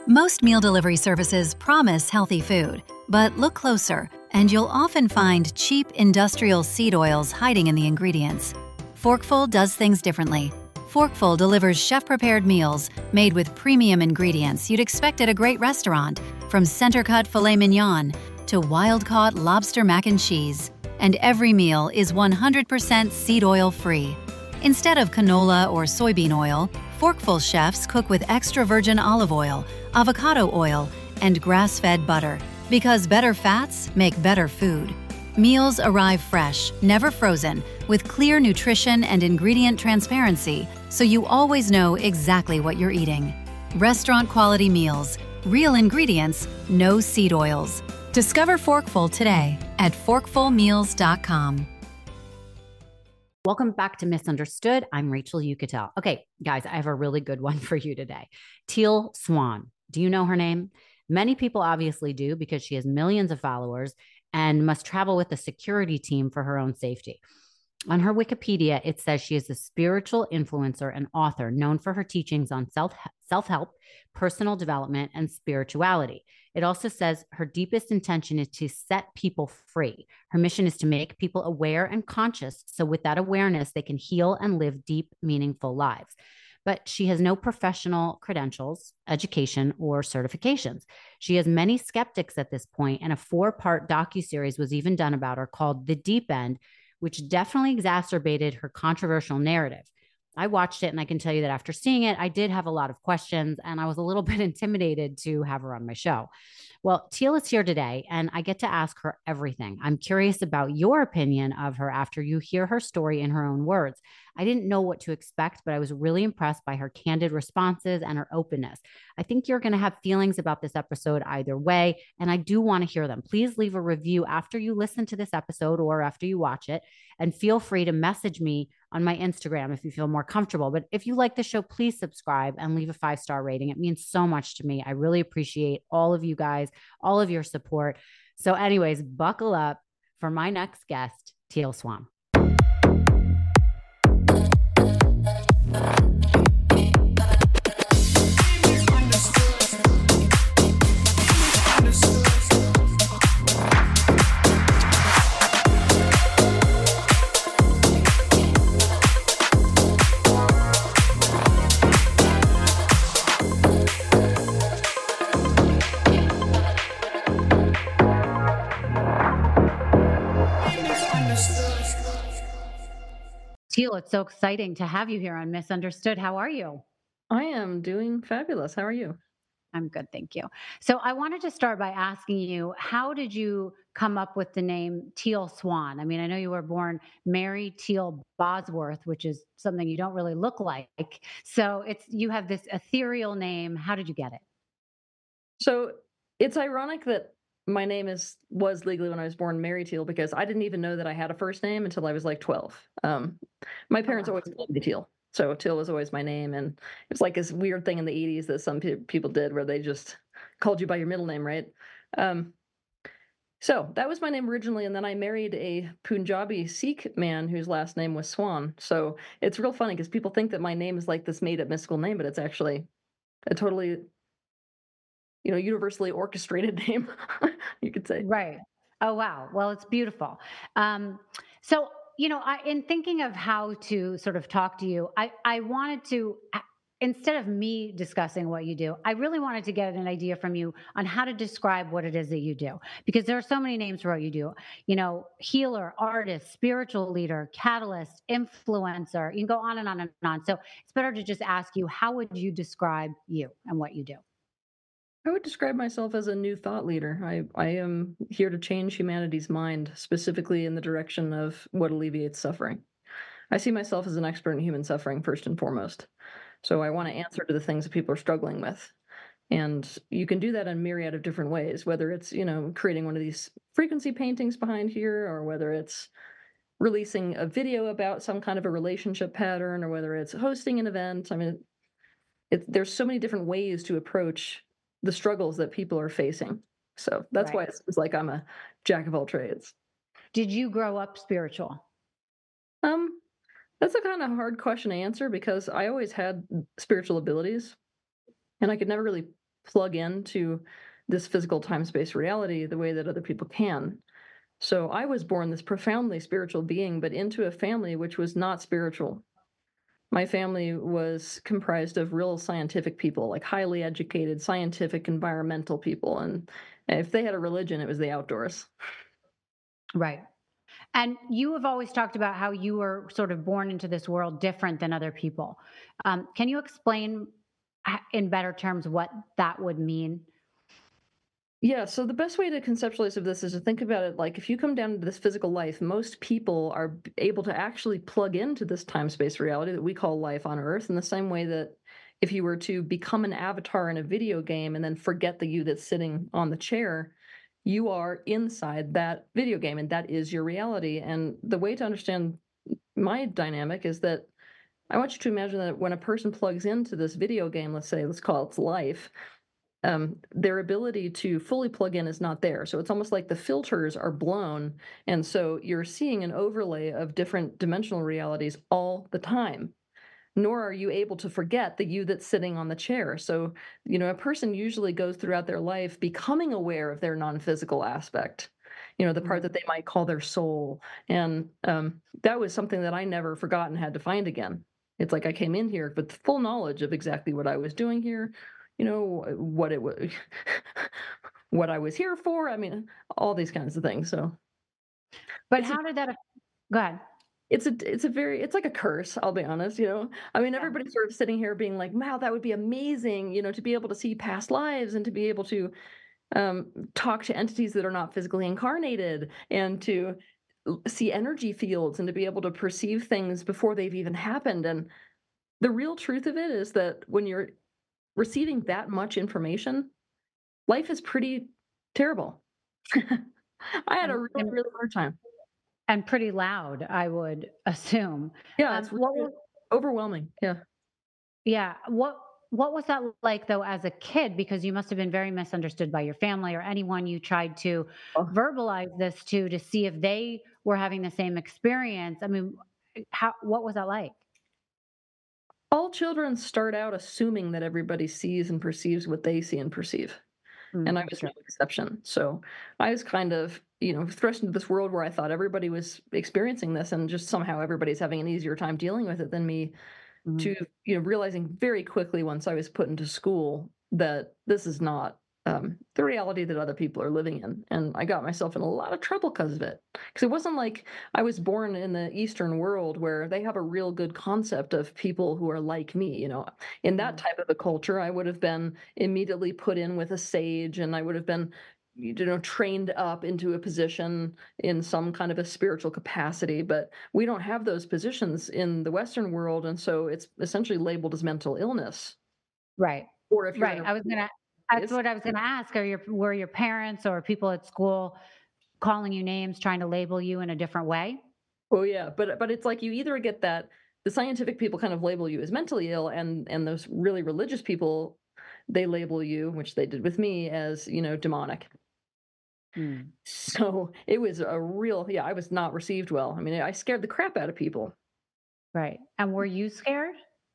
Most meal delivery services promise healthy food, but look closer, and you'll often find cheap industrial seed oils hiding in the ingredients. Forkful does things differently. Forkful delivers chef-prepared meals made with premium ingredients you'd expect at a great restaurant, from center-cut filet mignon to wild-caught lobster mac and cheese. And every meal is 100% seed oil free. Instead of canola or soybean oil, Forkful chefs cook with extra virgin olive oil, avocado oil, and grass-fed butter, because better fats make better food. Meals arrive fresh, never frozen, with clear nutrition and ingredient transparency, so you always know exactly what you're eating. Restaurant-quality meals, real ingredients, no seed oils. Discover Forkful today at forkfulmeals.com. Welcome back to Misunderstood. I'm Rachel Uchitel. Okay, guys, I have a really good one for you today. Teal Swan. Do you know her name? Many people obviously do, because she has millions of followers and must travel with a security team for her own safety. On her Wikipedia, it says she is a spiritual influencer and author known for her teachings on self-help, personal development, and spirituality. It also says her deepest intention is to set people free. Her mission is to make people aware and conscious, so with that awareness, they can heal and live deep, meaningful lives. But she has no professional credentials, education, or certifications. She has many skeptics at this point, and a 4-part docuseries was even done about her called The Deep End, which definitely exacerbated her controversial narrative. I watched it, and I can tell you that after seeing it, I did have a lot of questions, and I was a little bit intimidated to have her on my show. Well, Teal is here today, and I get to ask her everything. I'm curious about your opinion of her after you hear her story in her own words. I didn't know what to expect, but I was really impressed by her candid responses and her openness. I think you're going to have feelings about this episode either way, and I do want to hear them. Please leave a review after you listen to this episode or after you watch it, and feel free to message me on my Instagram if you feel more comfortable. But if you like the show, please subscribe and leave a 5-star rating. It means so much to me. I really appreciate all of you guys, all of your support. So anyways, buckle up for my next guest, Teal Swan. Teal, it's so exciting to have you here on Misunderstood. How are you? I am doing fabulous. How are you? I'm good, thank you. So I wanted to start by asking you, how did you come up with the name Teal Swan? I mean, I know you were born Mary Teal Bosworth, which is something you don't really look like. So you have this ethereal name. How did you get it? So it's ironic that my name was legally, when I was born, Mary Teal, because I didn't even know that I had a first name until I was like 12. My parents always called me Teal. So Teal was always my name, and it was like this weird thing in the 80s that some people did where they just called you by your middle name, right? So that was my name originally, and then I married a Punjabi Sikh man whose last name was Swan. So it's real funny because people think that my name is like this made-up mystical name, but it's actually a totally, universally orchestrated name, you could say. Right. Oh, wow. Well, it's beautiful. So, in thinking of how to sort of talk to you, I wanted to, instead of me discussing what you do, I really wanted to get an idea from you on how to describe what it is that you do, because there are so many names for what you do, healer, artist, spiritual leader, catalyst, influencer, you can go on and on and on. So it's better to just ask you, how would you describe you and what you do? I would describe myself as a new thought leader. I am here to change humanity's mind, specifically in the direction of what alleviates suffering. I see myself as an expert in human suffering, first and foremost. So I want to answer to the things that people are struggling with. And you can do that in a myriad of different ways, whether it's, creating one of these frequency paintings behind here, or whether it's releasing a video about some kind of a relationship pattern, or whether it's hosting an event. I mean, there's so many different ways to approach the struggles that people are facing. So that's why it seems like I'm a jack of all trades. Did you grow up spiritual? That's a kind of hard question to answer, because I always had spiritual abilities, and I could never really plug into this physical time-space reality the way that other people can. So I was born this profoundly spiritual being, but into a family which was not spiritual. My family was comprised of real scientific people, like highly educated, scientific, environmental people. And if they had a religion, it was the outdoors. Right. And you have always talked about how you were sort of born into this world different than other people. Can you explain in better terms what that would mean? Yeah, so the best way to conceptualize of this is to think about it like if you come down to this physical life, most people are able to actually plug into this time-space reality that we call life on Earth in the same way that if you were to become an avatar in a video game and then forget the you that's sitting on the chair, you are inside that video game and that is your reality. And the way to understand my dynamic is that I want you to imagine that when a person plugs into this video game, let's say, let's call it life, their ability to fully plug in is not there. So it's almost like the filters are blown. And so you're seeing an overlay of different dimensional realities all the time. Nor are you able to forget the you that's sitting on the chair. So, a person usually goes throughout their life becoming aware of their non physical aspect, the part that they might call their soul. And that was something that I never forgot and had to find again. It's like I came in here with full knowledge of exactly what I was doing here, what it was, what I was here for. I mean, all these kinds of things. So But it's a, how did that? Go ahead. it's like a curse. I'll be honest. I mean, Yeah. everybody's sort of sitting here being like, "Wow, that would be amazing," to be able to see past lives and to be able to talk to entities that are not physically incarnated and to see energy fields and to be able to perceive things before they've even happened. And the real truth of it is that when you're receiving that much information, life is pretty terrible. I had a And, really, and really hard time. and pretty loud, I would assume. Yeah, it's What really was overwhelming. Yeah. Yeah, what was that like though as a kid? Because you must have been very misunderstood by your family or anyone you tried to Oh, verbalize this to see if they were having the same experience. I mean, how what was that like? all children start out assuming that everybody sees and perceives what they see and perceive. And I was no Sure. exception. So I was kind of, thrust into this world where I thought everybody was experiencing this and just somehow everybody's having an easier time dealing with it than me Mhm. to, realizing very quickly once I was put into school that this is not the reality that other people are living in. And I got myself in a lot of trouble because of it. Because it wasn't like I was born in the Eastern world where they have a real good concept of people who are like me. In that Mhm. type of a culture, I would have been immediately put in with a sage and I would have been trained up into a position in some kind of a spiritual capacity, but we don't have those positions in the Western world, and so it's essentially labeled as mental illness. Right. Or if you're in Right. a That's it's what I was gonna ask. Were your parents or people at school calling you names, trying to label you in a different way? oh yeah, but it's like you either get that the scientific people kind of label you as mentally ill, and those really religious people, they label you, which they did with me, as demonic. Mm, So it was a real yeah, I was not received well. I mean, I scared the crap out of people. right. And were you scared?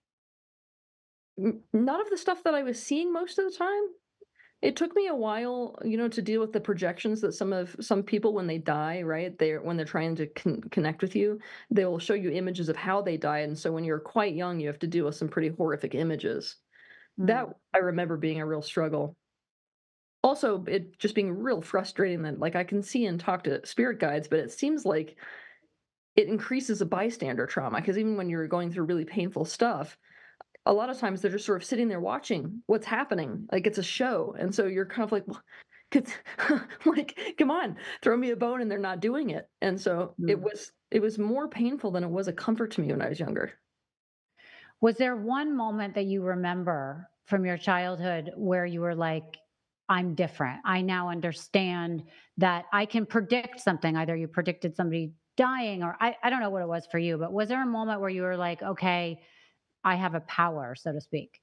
None of the stuff that I was seeing most of the time. It took me a while, to deal with the projections that some people when they die, right? When they're trying to connect with you, they will show you images of how they died, and so when you're quite young, you have to deal with some pretty horrific images. That Mm, I remember being a real struggle. Also, it just being real frustrating that like I can see and talk to spirit guides, but it seems like it increases a bystander trauma because even when you're going through really painful stuff, a lot of times they're just sort of sitting there watching what's happening, like it's a show, and so you're kind of like, "Well, could like, come on, throw me a bone," and they're not doing it, and so mm. it was more painful than it was a comfort to me when I was younger. Was there one moment that you remember from your childhood where you were like, I'm different. I now understand that I can predict something. Either you predicted somebody dying, or I don't know what it was for you, but was there a moment where you were like, okay, I have a power, so to speak?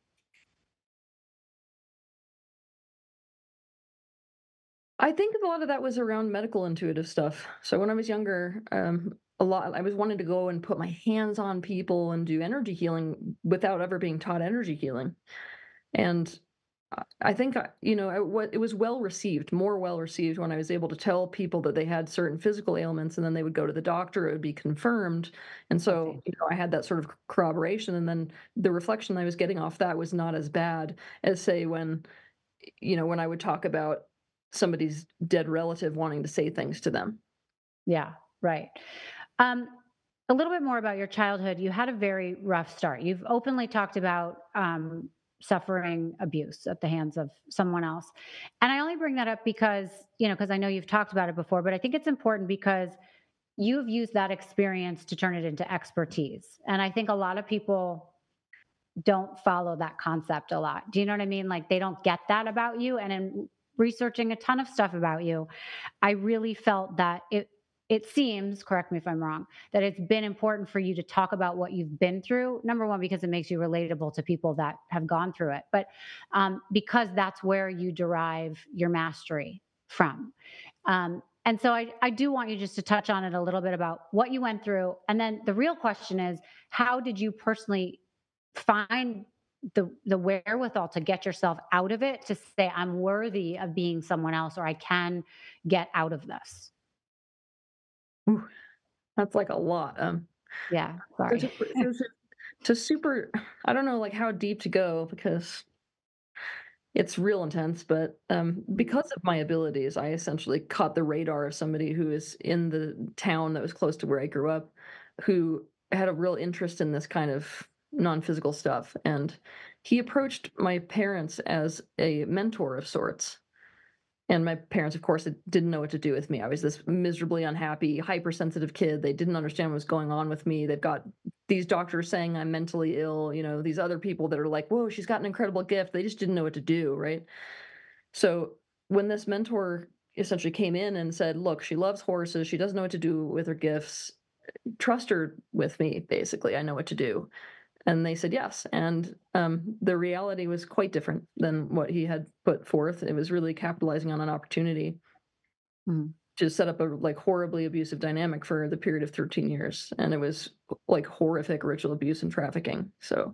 I think a lot of that was around medical intuitive stuff. So when I was younger, a lot I was wanting to go and put my hands on people and do energy healing without ever being taught energy healing, and I think, it was well received, more well received when I was able to tell people that they had certain physical ailments, and then they would go to the doctor, it would be confirmed, and Okay. so, I had that sort of corroboration, and then the reflection I was getting off that was not as bad as, say, when I would talk about somebody's dead relative wanting to say things to them. Yeah, right. Um, a little bit more about your childhood. You had a very rough start. You've openly talked about suffering abuse at the hands of someone else. And I only bring that up because, because I know you've talked about it before, but I think it's important because you've used that experience to turn it into expertise. And I think a lot of people don't follow that concept a lot. Do you know what I mean? Like they don't get that about you. And in researching a ton of stuff about you, I really felt that it seems, correct me if I'm wrong, that it's been important for you to talk about what you've been through. Number one, because it makes you relatable to people that have gone through it, but because that's where you derive your mastery from. And so I do want you just to touch on it a little bit about what you went through. And then the real question is, how did you personally find the wherewithal to get yourself out of it, to say I'm worthy of being someone else, or I can get out of this? Ooh, that's, like, a lot, Yeah, so sorry. to so to to super I don't know, like, how deep to go because it's real intense, but, because of my abilities, I essentially caught the radar of somebody who is in the town that was close to where I grew up, who had a real interest in this kind of non-physical stuff, and he approached my parents as a mentor of sorts. And my parents, of course, didn't know what to do with me. I was this miserably unhappy, hypersensitive kid. They didn't understand what was going on with me. They've got these doctors saying I'm mentally ill, these other people that are like, whoa, she's got an incredible gift. They just didn't know what to do, right? So when this mentor essentially came in and said, look, she loves horses. She doesn't know what to do with her gifts. Trust her with me, basically. I know what to do. And they said yes. And the reality was quite different than what he had put forth. It was really capitalizing on an opportunity Mhm. to set up a like horribly abusive dynamic for the period of 13 years. And it was like horrific ritual abuse and trafficking. So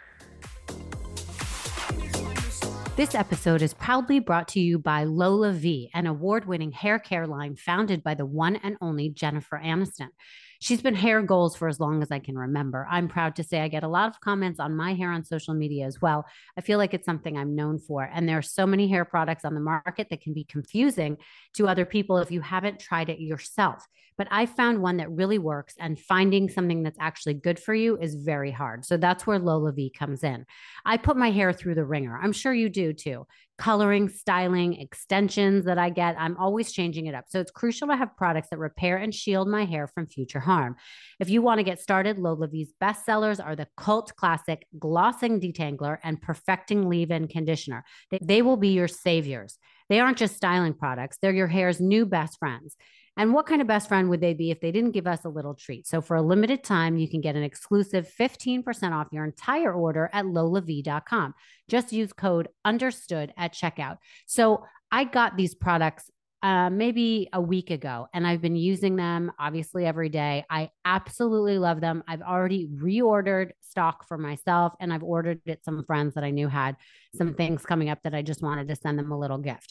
This episode is proudly brought to you by Lola V, an award-winning hair care line founded by the one and only Jennifer Aniston. She's been hair goals for as long as I can remember. I'm proud to say I get a lot of comments on my hair on social media as well. I feel like it's something I'm known for. And there are so many hair products on the market that can be confusing to other people if you haven't tried it yourself. But I found one that really works, and finding something that's actually good for you is very hard. So that's where Lola V comes in. I put my hair through the ringer. I'm sure you do too. Coloring, styling, extensions that I get, I'm always changing it up. So it's crucial to have products that repair and shield my hair from future harm. If you want to get started, Lola V's bestsellers are the cult classic Glossing Detangler and Perfecting Leave-In Conditioner. They will be your saviors. They aren't just styling products, they're your hair's new best friends. And what kind of best friend would they be if they didn't give us a little treat? So for a limited time, you can get an exclusive 15% off your entire order at lolav.com. Just use code understood at checkout. So I got these products maybe a week ago, and I've been using them obviously every day. I absolutely love them. I've already reordered stock for myself, and I've ordered it some friends that I knew had some things coming up that I just wanted to send them a little gift.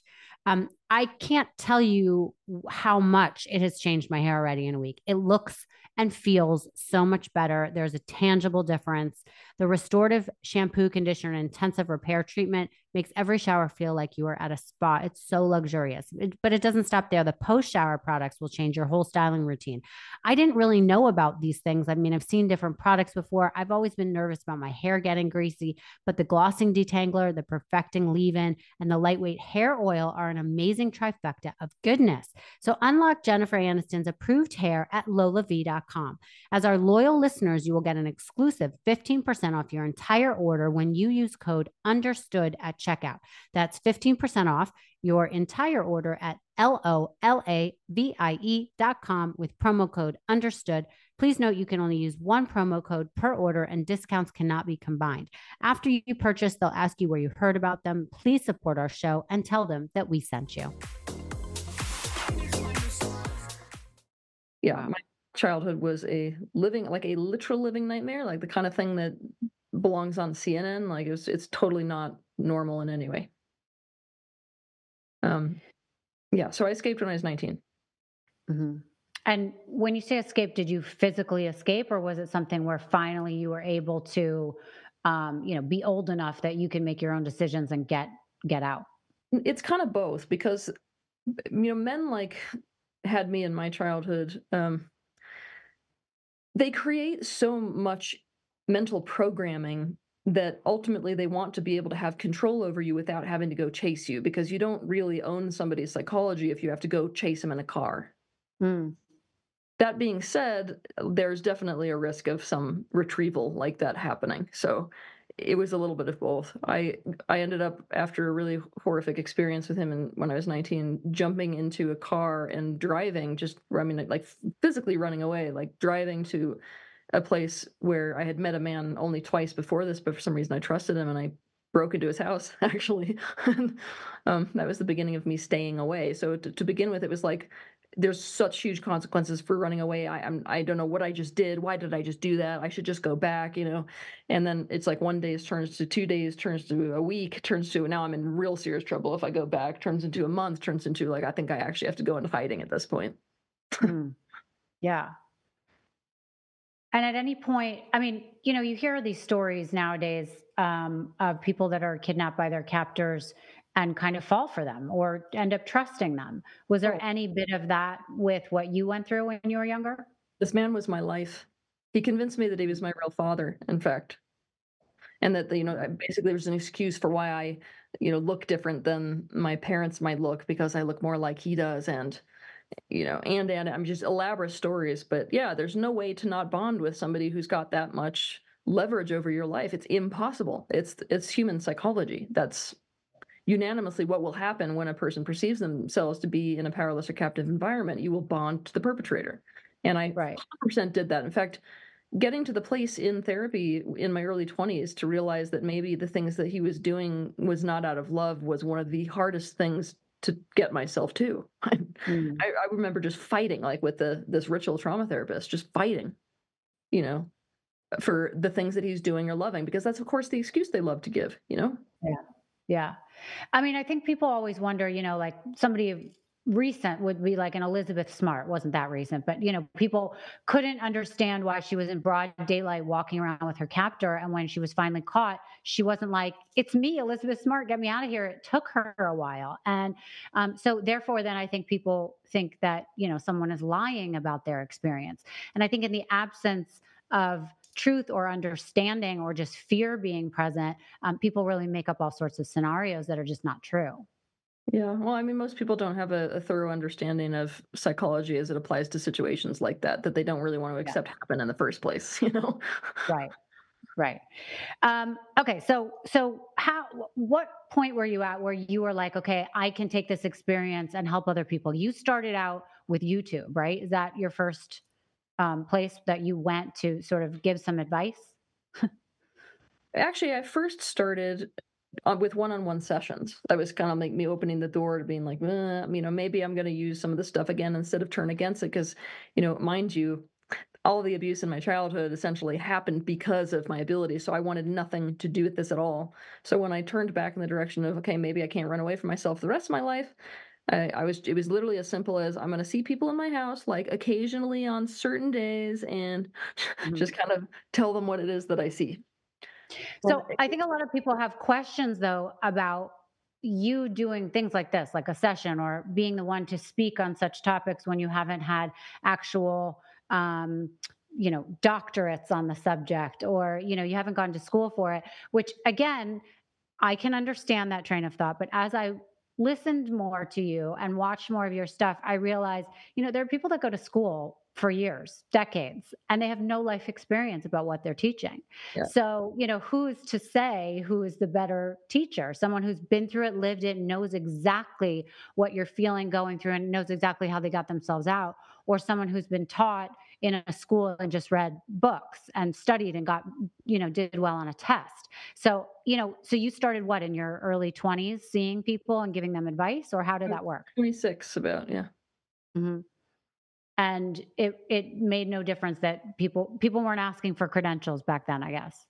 I can't tell you how much it has changed my hair already in a week. It looks and feels so much better. There's a tangible difference. The restorative shampoo, conditioner, and intensive repair treatment makes every shower feel like you are at a spa. It's so luxurious. But it doesn't stop there. The post shower products will change your whole styling routine. I didn't really know about these things. I mean, I've seen different products before. I've always been nervous about my hair getting greasy, but the glossing detangler, the perfecting leave-in, and the lightweight hair oil are an amazing trifecta of goodness. So unlock Jennifer Aniston's approved hair at lolav.com. As our loyal listeners, you will get an exclusive 15% off your entire order when you use code understood at checkout. That's 15% off your entire order at LOLAVIE.com with promo code understood. Please note you can only use one promo code per order and discounts cannot be combined. After you purchase, they'll ask you where you heard about them. Please support our show and tell them that we sent you. yeah, Wow. my childhood was a literal living nightmare, like the kind of thing that belongs on CNN. Like it's totally not normal in any way. Um, yeah, so I escaped when I was 19. Hmm. And when you say escape, did you physically escape, or was it something where finally you were able to, be old enough that you can make your own decisions and get out? It's kind of both because men like had me in my childhood. They create so much mental programming that ultimately they want to be able to have control over you without having to go chase you, because you don't really own somebody's psychology if you have to go chase them in a car. Mm. That being said, there's definitely a risk of some retrieval like that happening. So it was a little bit of both. I ended up, after a really horrific experience with him when I was 19, jumping into a car and driving, just I mean like physically running away, like driving to a place where I had met a man only twice before this, but for some reason I trusted him and I broke into his house actually. And, that was the beginning of me staying away. So to begin with, it was like there's such huge consequences for running away. I don't know what I just did. Why did I just do that? I should just go back, you know. And then it's like one day turns to 2 days, turns to a week, turns to now I'm in real serious trouble if I go back. Turns into a month, turns into like I think I actually have to go into hiding at this point. Mm. Yeah. And at any point, I mean, you hear these stories nowadays, of people that are kidnapped by their captors and kind of fall for them or end up trusting them. Was there Oh, any bit of that with what you went through when you were younger? this man was my life. He convinced me that he was my real father, in fact, and that basically there was an excuse for why I look different than my parents might look because I look more like he does, and and I'm just elaborate stories. But yeah, there's no way to not bond with somebody who's got that much leverage over your life. It's impossible. It's human psychology. That's unanimously what will happen when a person perceives themselves to be in a powerless or captive environment. You will bond to the perpetrator. And I Right. 100% did that. In fact, getting to the place in therapy in my early 20s to realize that maybe the things that he was doing was not out of love was one of the hardest things to get myself to. Mm. I remember just fighting, like with this ritual trauma therapist, just fighting, you know, for the things that he's doing or loving, because that's of course the excuse they love to give, you know? Yeah. Yeah. I mean, I think people always wonder, like somebody recent would be like an Elizabeth Smart, wasn't that recent, but people couldn't understand why she was in broad daylight walking around with her captor. And when she was finally caught, she wasn't like, it's me, Elizabeth Smart, get me out of here. It took her a while. And so therefore, then I think people think that, someone is lying about their experience. And I think in the absence of truth or understanding or just fear being present, people really make up all sorts of scenarios that are just not true. Yeah, well, I mean, most people don't have a thorough understanding of psychology as it applies to situations like that they don't really want to Yeah. accept happen in the first place, you know? Right. Right. Okay. So what point were you at where you were like, okay, I can take this experience and help other people? You started out with YouTube, right? Is that your first place that you went to sort of give some advice? Actually, I first started with one-on-one sessions. That was kind of like me opening the door to being like, maybe I'm going to use some of this stuff again instead of turn against it. Because, mind you, all of the abuse in my childhood essentially happened because of my ability. So I wanted nothing to do with this at all. So when I turned back in the direction of, okay, maybe I can't run away from myself the rest of my life, it was literally as simple as I'm going to see people in my house, like occasionally on certain days, and Mhm. just kind of tell them what it is that I see. And So I think a lot of people have questions though about you doing things like this, like a session or being the one to speak on such topics when you haven't had actual, um, doctorates on the subject, or you haven't gone to school for it. Which again, I can understand that train of thought, but as I listened more to you and watched more of your stuff, I realized, there are people that go to school for years, decades, and they have no life experience about what they're teaching. yeah. So, who's to say who is the better teacher? Someone who's been through it, lived it, knows exactly what you're feeling going through and knows exactly how they got themselves out, or someone who's been taught in a school and just read books and studied and got, did well on a test. So, so you started what in your early 20s seeing people and giving them advice, or how did that work? 26 about, yeah. Hmm. And it made no difference that people weren't asking for credentials back then, I guess.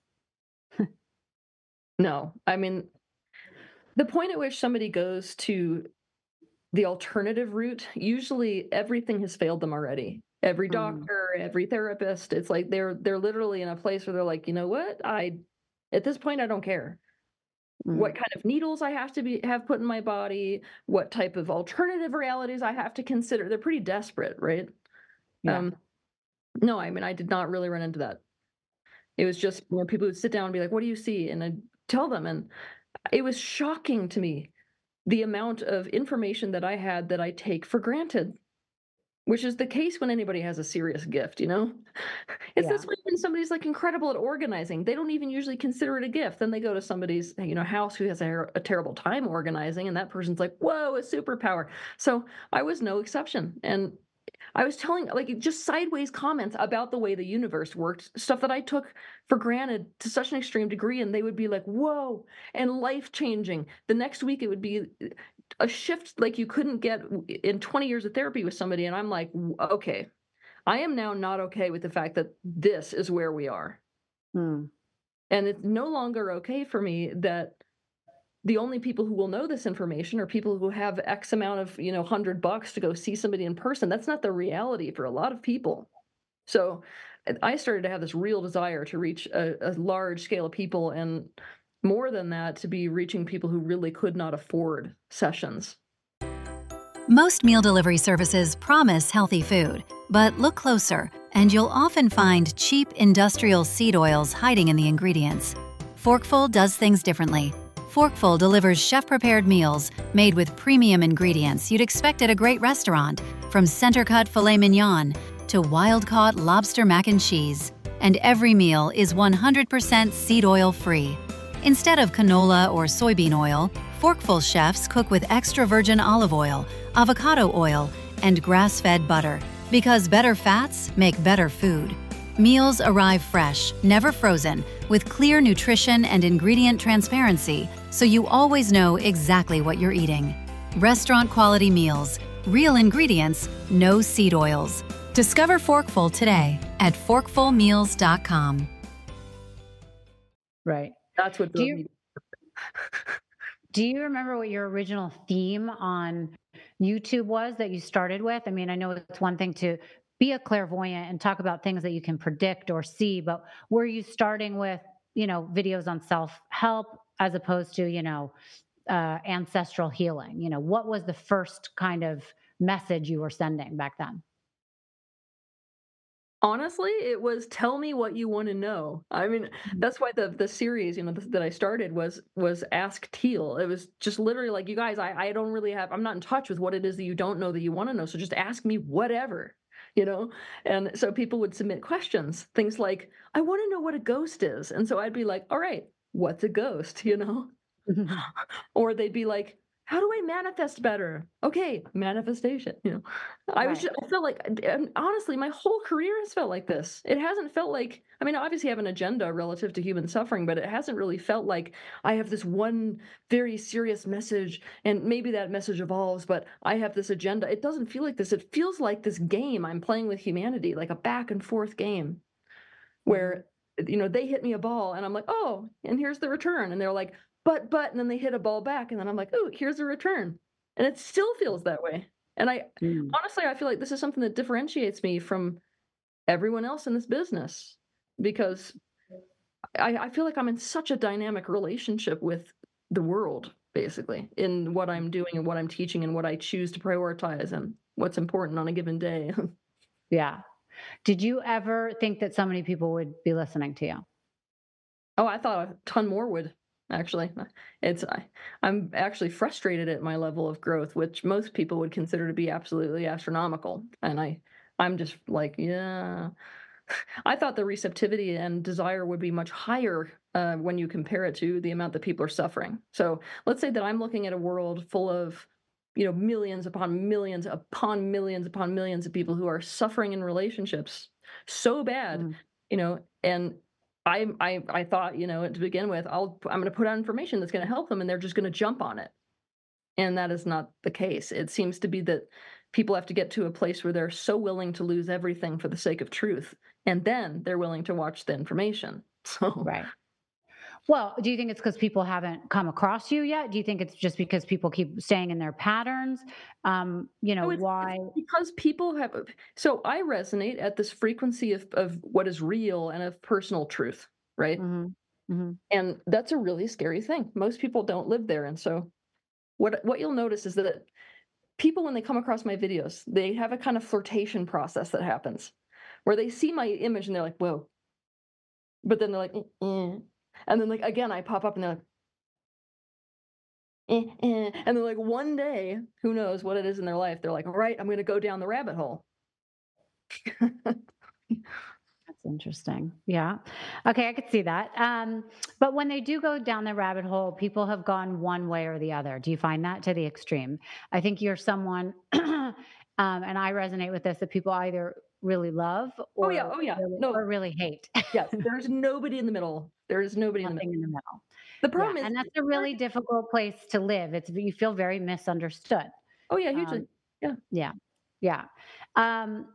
No, I mean, the point at which somebody goes to the alternative route, usually everything has failed them already. Every Mm, doctor, every therapist, it's like they're literally in a place where they're like, you know what? At this point I don't care what mm, kind of needles I have to have put in my body, what type of alternative realities I have to consider. They're pretty desperate, right? yeah. Um, no, I mean I did not really run into that. It was just, people would sit down and be like, "What do you see?" And I'd tell them, and it was shocking to me the amount of information that I had that I take for granted, which is the case when anybody has a serious gift, you know? It's Yeah. this way when somebody's, like, incredible at organizing, they don't even usually consider it a gift, then they go to somebody's, house who has a terrible time organizing, and that person's like, "Whoa, a superpower." So, I was no exception, and I was telling, like, just sideways comments about the way the universe worked, stuff that I took for granted to such an extreme degree, and they would be like, "Whoa," and life-changing. The next week, it would be a shift like you couldn't get in 20 years of therapy with somebody, and I'm like, Okay, I am now not okay with the fact that this is where we are." Mm, And it's no longer okay for me that the only people who will know this information are people who have X amount of, $100 to go see somebody in person. That's not the reality for a lot of people. So I started to have this real desire to reach a large scale of people, and more than that, to be reaching people who really could not afford sessions. Most meal delivery services promise healthy food, but look closer, and you'll often find cheap industrial seed oils hiding in the ingredients. Forkful does things differently. Forkful delivers chef-prepared meals made with premium ingredients you'd expect at a great restaurant, from center-cut filet mignon to wild-caught lobster mac and cheese. And every meal is 100% seed oil free. Instead of canola or soybean oil, Forkful chefs cook with extra virgin olive oil, avocado oil, and grass-fed butter, because better fats make better food. Meals arrive fresh, never frozen, with clear nutrition and ingredient transparency, so you always know exactly what you're eating. Restaurant-quality meals, real ingredients, no seed oils. Discover Forkful today at forkfulmeals.com. right. That's what Do drove you me. do you remember what your original theme on YouTube was that you started with? I mean, I know it's one thing to be a clairvoyant and talk about things that you can predict or see, but were you starting with, videos on self-help as opposed to, ancestral healing? What was the first kind of message you were sending back then? Honestly, it was tell me what you wanna know. I mean, that's why the series, that I started was Ask Teal. It was just literally like, "You guys, I don't really I'm not in touch with what it is that you don't know that you wanna know, so just ask me whatever," you know? And so people would submit questions, things like, "I wanna know what a ghost is," and so I'd be like, "All right, what's a ghost?" You know? Or they'd be like, "How do I manifest better?" Okay, manifestation, Right. I felt like, and honestly, my whole career has felt like this. It hasn't felt like, I mean, obviously I have an agenda relative to human suffering, but it hasn't really felt like I have this one very serious message, and maybe that message evolves, but I have this agenda. It doesn't feel like this. It feels like this game I'm playing with humanity, like a back and forth game Mhm. where, they hit me a ball and I'm like, "Oh, and here's the return." And they're like, "But," and then they hit a ball back and then I'm like, "Oh, here's a return." And it still feels that way. And Mm. honestly, I feel like this is something that differentiates me from everyone else in this business, because I feel like I'm in such a dynamic relationship with the world, basically, in what I'm doing and what I'm teaching and what I choose to prioritize and what's important on a given day. Yeah. Did you ever think that so many people would be listening to you? Oh, I thought a ton more would, actually. I'm actually frustrated at my level of growth, which most people would consider to be absolutely astronomical, and I'm just like, "Yeah." I thought the receptivity and desire would be much higher, when you compare it to the amount that people are suffering. So, let's say that I'm looking at a world full of, millions upon millions upon millions upon millions of people who are suffering in relationships so bad, Mm. and I thought, to begin with, I'm gonna put out information that's gonna help them, and they're just gonna jump on it. And that is not the case. It seems to be that people have to get to a place where they're so willing to lose everything for the sake of truth, and then they're willing to watch the information. So, Right. Well, do you think it's because people haven't come across you yet? Do you think it's just because people keep staying in their patterns? No, it's Why? because people have so I resonate at this frequency of what is real and of personal truth, right? Mhm, mhm. And that's a really scary thing. Most people don't live there, and so what you'll notice is that people, when they come across my videos, they have a kind of flirtation process that happens where they see my image and they're like, "Whoa," but then they're like, and then like again I pop up and they're like, and then like one day, who knows what it is in their life, they're like, "All right, I'm going to go down the rabbit hole." That's interesting. Yeah. Okay, I could see that. But when they do go down the rabbit hole, people have gone one way or the other. Do you find that to the extreme? I think you're someone, and I resonate with this, that people either really love Oh yeah, no, or really hate. yes, there's nobody in the middle. There is nobody in the middle. Nothing in the middle. The Yeah, problem is and that's it's a hard. really difficult place to live. It's you feel very misunderstood. Oh yeah, Um, hugely. Yeah. yeah, yeah. Um,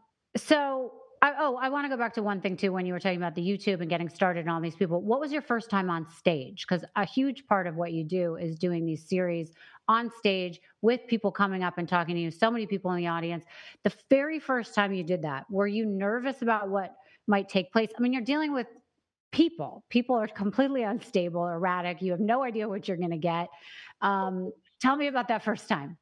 I want to go back to one thing too. When you were talking about the YouTube and getting started and all these people, what was your first time on stage? Because a huge part of what you do is doing these series on stage with people coming up and talking to you. So many people in the audience. The very first time you did that, were you nervous about what might take place? I mean, you're dealing with people. People are completely unstable, erratic. You have no idea what you're going to get. Tell me about that first time.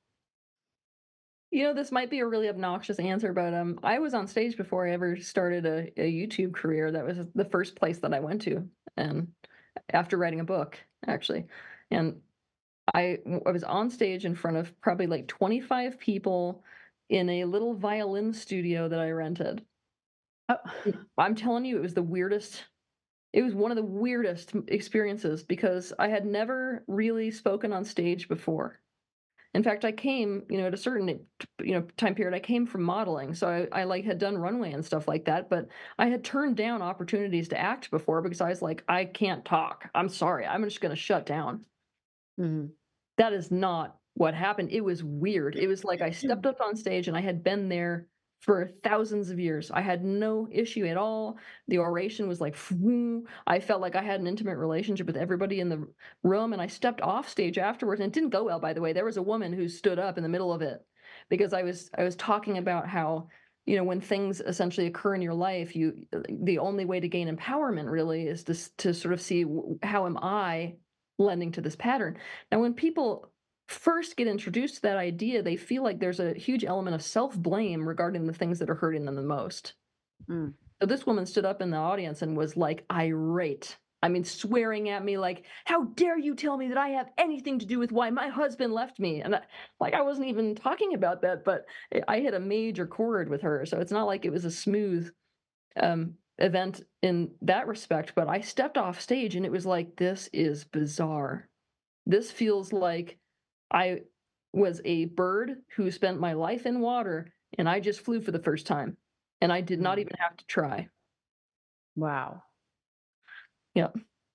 You know, this might be a really obnoxious answer, but I was on stage before I ever started a YouTube career. That was the first place that I went to, and after writing a book, actually, and I was on stage in front of probably like 25 people in a little violin studio that I rented. Oh, I'm telling you, it was the weirdest. It was one of the weirdest experiences because I had never really spoken on stage before. In fact, I came, at a certain, time period, I came from modeling, so I like had done runway and stuff like that, but I had turned down opportunities to act before because I was like, I can't talk. I'm sorry. I'm just going to shut down. mhm. That is not what happened. It was weird. It was like I stepped up on stage and I had been there for thousands of years. I had no issue at all. The oration was like, I felt like I had an intimate relationship with everybody in the room. And I stepped off stage afterwards, and it didn't go well, by the way. There was a woman who stood up in the middle of it because I was talking about how, when things essentially occur in your life, the only way to gain empowerment really is to sort of see how am I lending to this pattern. Now, when people first get introduced to that idea, they feel like there's a huge element of self blame regarding the things that are hurting them the most. Mm. So this woman stood up in the audience and was like irate. I mean, swearing at me like, "How dare you tell me that I have anything to do with why my husband left me?" And I wasn't even talking about that, but I hit a major chord with her. So it's not like it was a smooth event in that respect. But I stepped off stage and it was like, this is bizarre. This feels like I was a bird who spent my life in water and I just flew for the first time. And I did not Mm. even have to try. Wow. Yeah.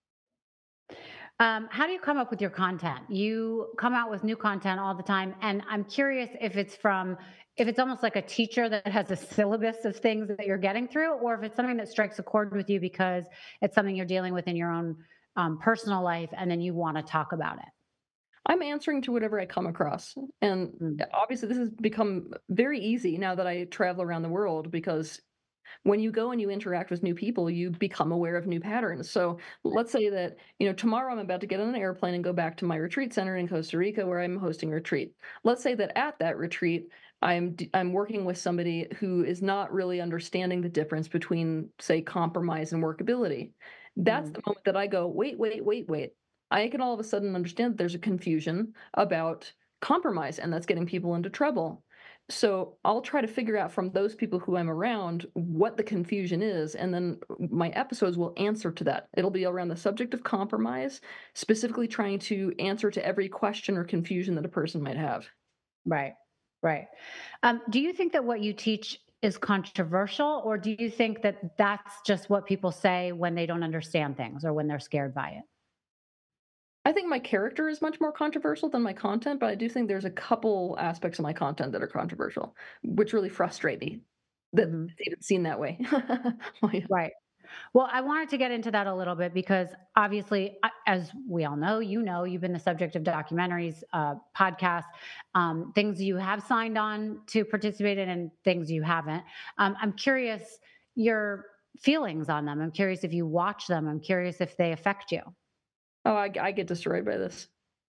How do you come up with your content? You come out with new content all the time, and I'm curious if it's almost like a teacher that has a syllabus of things that you're getting through, or if it's something that strikes a chord with you because it's something you're dealing with in your own personal life, and then you want to talk about it. I'm answering to whatever I come across. And Mm. obviously, this has become very easy now that I travel around the world because when you go and you interact with new people, you become aware of new patterns. So let's say that, tomorrow I'm about to get on an airplane and go back to my retreat center in Costa Rica where I'm hosting a retreat. Let's say that at that retreat, I'm working with somebody who is not really understanding the difference between, say, compromise and workability. That's Mhm. the moment that I go, wait, wait, wait, wait. I can all of a sudden understand that there's a confusion about compromise, and that's getting people into trouble. So I'll try to figure out from those people who I'm around what the confusion is, and then my episodes will answer to that. It'll be around the subject of compromise, specifically trying to answer to every question or confusion that a person might have. Right, right. Do you think that what you teach is controversial, or do you think that that's just what people say when they don't understand things or when they're scared by it? I think my character is much more controversial than my content, but I do think there's a couple aspects of my content that are controversial, which really frustrate me that Mhm. it's even seen that way. Well, yeah. Right. Well, I wanted to get into that a little bit because obviously, as we all know, you've been the subject of documentaries, podcasts, things you have signed on to participate in, and things you haven't. I'm curious your feelings on them. I'm curious if you watch them. I'm curious if they affect you. Oh, I get destroyed by this.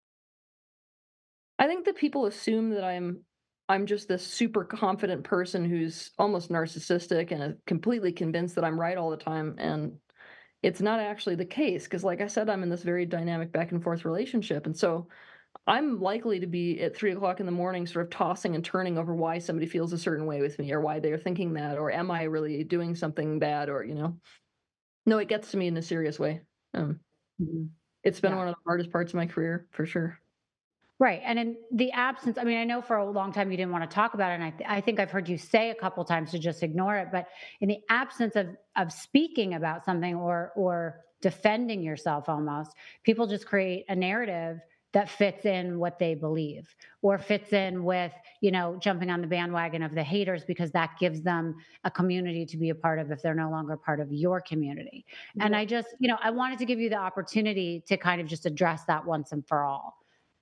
I think that people assume that I'm just this super confident person who's almost narcissistic and completely convinced that I'm right all the time, and it's not actually the case. Because, like I said, I'm in this very dynamic back and forth relationship, and so I'm likely to be at 3 o'clock in the morning sort of tossing and turning over why somebody feels a certain way with me or why they're thinking that, or am I really doing something bad, or, No, it gets to me in a serious way. Um, Mhm. it's been Yeah. one of the hardest parts of my career, for sure. Right. And in the absence, I mean, I know for a long time you didn't want to talk about it. And I think I've heard you say a couple times to just ignore it. But in the absence of speaking about something or defending yourself almost, people just create a narrative that fits in what they believe or fits in with, jumping on the bandwagon of the haters because that gives them a community to be a part of if they're no longer part of your community. And Yeah. I just, I wanted to give you the opportunity to kind of just address that once and for all.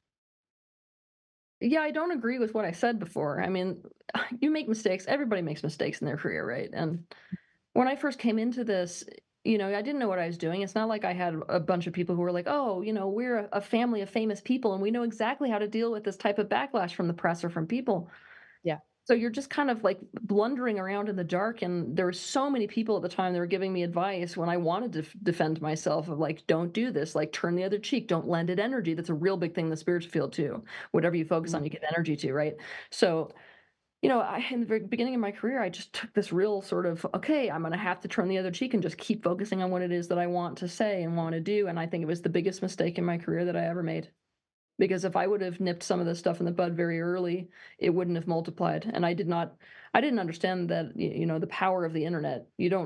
Yeah, I don't agree with what I said before. I mean, you make mistakes. Everybody makes mistakes in their career, right? And when I first came into this, I didn't know what I was doing. It's not like I had a bunch of people who were like, "Oh, we're a family of famous people and we know exactly how to deal with this type of backlash from the press or from people." Yeah. So you're just kind of like blundering around in the dark, and there were so many people at the time that were giving me advice when I wanted to defend myself of like, "Don't do this, like turn the other cheek, don't lend it energy." That's a real big thing in the spiritual field too. Whatever you focus on, you get energy to, right? So in the very beginning of my career, I just took this real sort of, okay, I'm going to have to turn the other cheek and just keep focusing on what it is that I want to say and want to do. And I think it was the biggest mistake in my career that I ever made. Because if I would have nipped some of this stuff in the bud very early, it wouldn't have multiplied. And I didn't understand that, the power of the internet.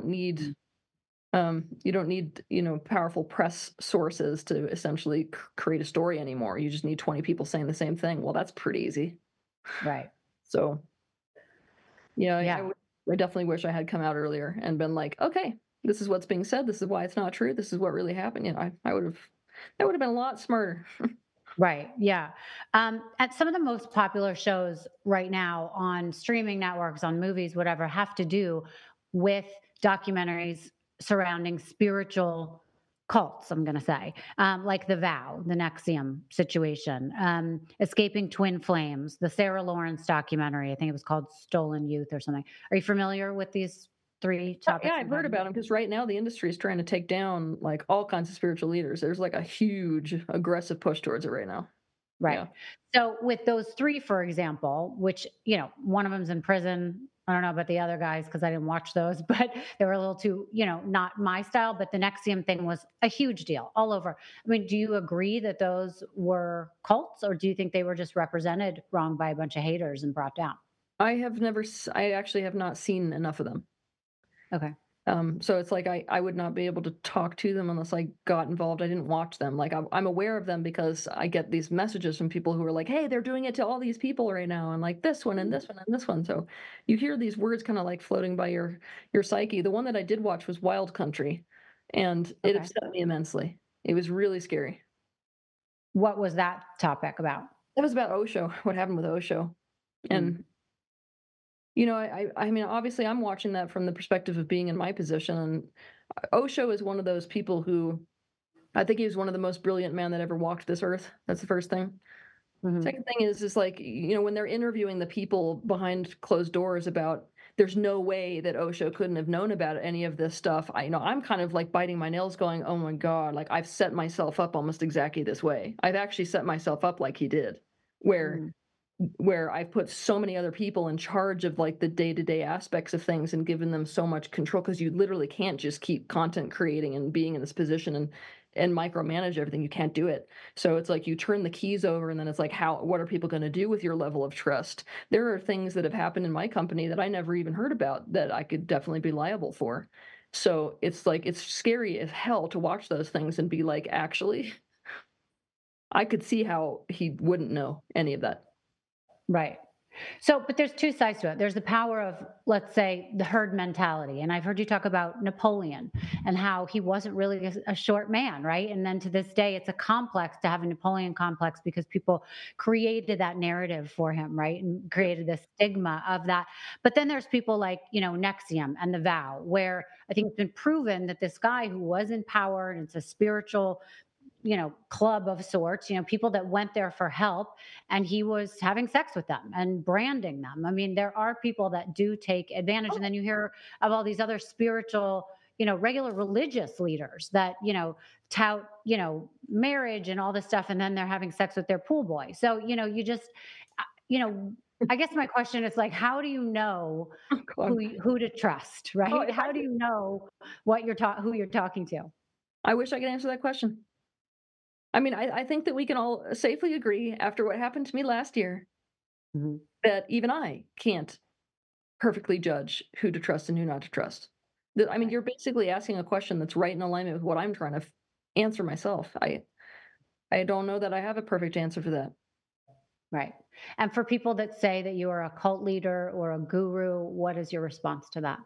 You don't need, powerful press sources to essentially create a story anymore. You just need 20 people saying the same thing. Well, that's pretty easy. Right. So yeah, Yeah. I definitely wish I had come out earlier and been like, "Okay, this is what's being said. This is why it's not true. This is what really happened." I would have that would have been a lot smarter. Right. Yeah. At some of the most popular shows right now on streaming networks, on movies, whatever, have to do with documentaries surrounding spiritual cults, I'm going to say, like The Vow, the Nexium situation, Escaping Twin Flames, the Sarah Lawrence documentary. I think it was called Stolen Youth or something. Are you familiar with these three Yeah, topics I've I'm heard talking about about? them because right now the industry is trying to take down, like, all kinds of spiritual leaders. There's, like, a huge aggressive push towards it right now. Right. Yeah. So with those 3, for example, which, one of them's in prison. I don't know about the other guys because I didn't watch those, but they were a little too, not my style. But the Nexium thing was a huge deal all over. I mean, do you agree that those were cults, or do you think they were just represented wrong by a bunch of haters and brought down? I actually have not seen enough of them. Okay. So it's like I would not be able to talk to them unless I got involved. I didn't watch them. Like I'm aware of them because I get these messages from people who are like, "Hey, they're doing it to all these people right now," and like this one and Mm. this one and this one. So you hear these words kind of like floating by your psyche. The one that I did watch was Wild Country, and it Okay. upset me immensely. It was really scary. What was that topic about? It was about Osho, what happened with Osho, Mm. and I mean, obviously, I'm watching that from the perspective of being in my position, and Osho is one of those people who I think he was one of the most brilliant men that ever walked this earth. That's the first thing. Hmm. Second thing is like, when they're interviewing the people behind closed doors about there's no way that Osho couldn't have known about any of this stuff. I'm kind of like biting my nails going, "Oh my God, like I've set myself up almost exactly this way. I've actually set myself up like he did, where Mm. I've put so many other people in charge of like the day-to-day aspects of things and given them so much control because you literally can't just keep content creating and being in this position and micromanage everything. You can't do it. So it's like you turn the keys over and then it's like what are people going to do with your level of trust? There are things that have happened in my company that I never even heard about that I could definitely be liable for. So it's like it's scary as hell to watch those things and be like, actually, I could see how he wouldn't know any of that. Right. So, but there's two sides to it. There's the power of, let's say, the herd mentality. And I've heard you talk about Napoleon and how he wasn't really a short man, right? And then to this day, it's a complex to have a Napoleon complex because people created that narrative for him, right? And created this stigma of that. But then there's people like, Nexium and the Vow, where I think it's been proven that this guy who was in power and it's a spiritual club of sorts, people that went there for help, and he was having sex with them and branding them. I mean, there are people that do take advantage. And then you hear of all these other spiritual, regular religious leaders that, tout, marriage and all this stuff. And then they're having sex with their pool boy. So, you just, you know, I guess my question is like, how do you know Oh, God. who to trust, Oh, right? if I How do could, you know who you're talking to? I wish I could answer that question. I mean, I think that we can all safely agree after what happened to me last year Mhm. that even I can't perfectly judge who to trust and who not to trust. I mean, Right. you're basically asking a question that's right in alignment with what I'm trying to answer myself. I don't know that I have a perfect answer for that. Right. And for people that say that you are a cult leader or a guru, what is your response to that?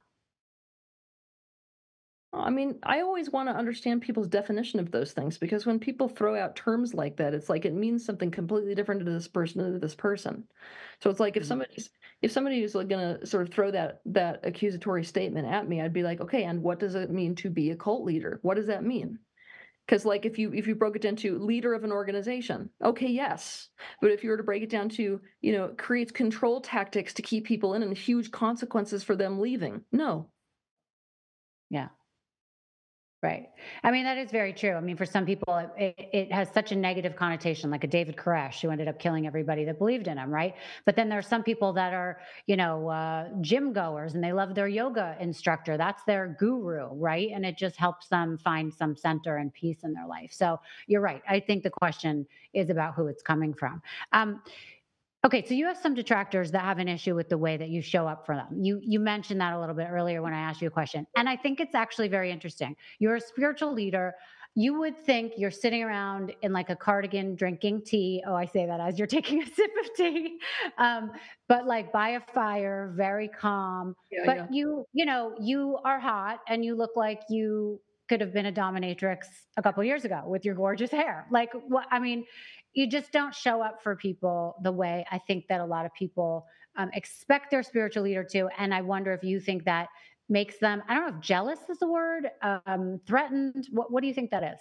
I mean, I always want to understand people's definition of those things because when people throw out terms like that, it's like it means something completely different to this person and to this person. So it's like Mhm. if somebody is like going to sort of throw that accusatory statement at me, I'd be like, okay, and what does it mean to be a cult leader? What does that mean? Because like if you broke it down to leader of an organization, okay, yes. But if you were to break it down to, creates control tactics to keep people in and huge consequences for them leaving, no. Yeah. Right. I mean, that is very true. I mean, for some people, it has such a negative connotation, like a David Koresh who ended up killing everybody that believed in him, right? But then there's some people that are, gym goers and they love their yoga instructor. That's their guru, right? And it just helps them find some center and peace in their life. So you're right. I think the question is about who it's coming from. Um, Okay, so you have some detractors that have an issue with the way that you show up for them. You mentioned that a little bit earlier when I asked you a question. And I think it's actually very interesting. You're a spiritual leader. You would think you're sitting around in like a cardigan drinking tea. Oh, I say that as you're taking a sip of tea. Um, but like by a fire, very calm. Yeah, But yeah. you are hot and you look like you could have been a dominatrix a couple years ago with your gorgeous hair. Like what I mean, you just don't show up for people the way I think that a lot of people expect their spiritual leader to. And I wonder if you think that makes them, I don't know if jealous is the word, threatened. What do you think that is?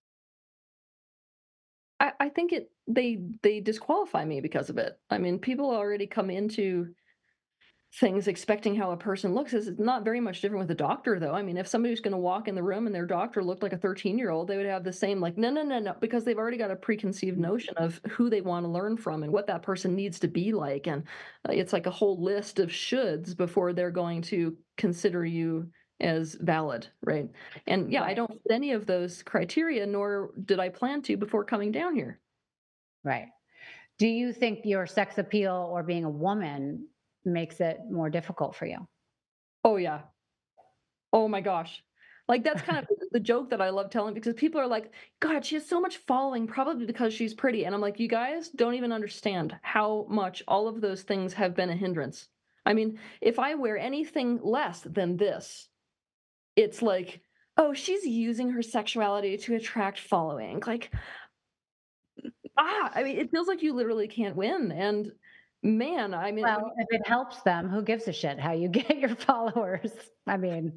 I think they disqualify me because of it. I mean, people already come into things expecting how a person looks. Is not very much different with a doctor, though. I mean, if somebody was going to walk in the room and their doctor looked like a 13-year-old, they would have the same like, no, no, no, no, because they've already got a preconceived notion of who they want to learn from and what that person needs to be like, and it's like a whole list of shoulds before they're going to consider you as valid, right? And yeah, I Right, don't fit any of those criteria, nor did I plan to before coming down here. right. Do you think your sex appeal or being a woman makes it more difficult for you? Oh yeah. Oh my gosh. Like, that's kind of the joke that I love telling because people are like, "God, she has so much following probably because she's pretty." And I'm like, "You guys don't even understand how much all of those things have been a hindrance." I mean, if I wear anything less than this, it's like, "Oh, she's using her sexuality to attract following." Like, I mean, it feels like you literally can't win, and man, I mean, when Well, if it helps them, who gives a shit how you get your followers? I mean,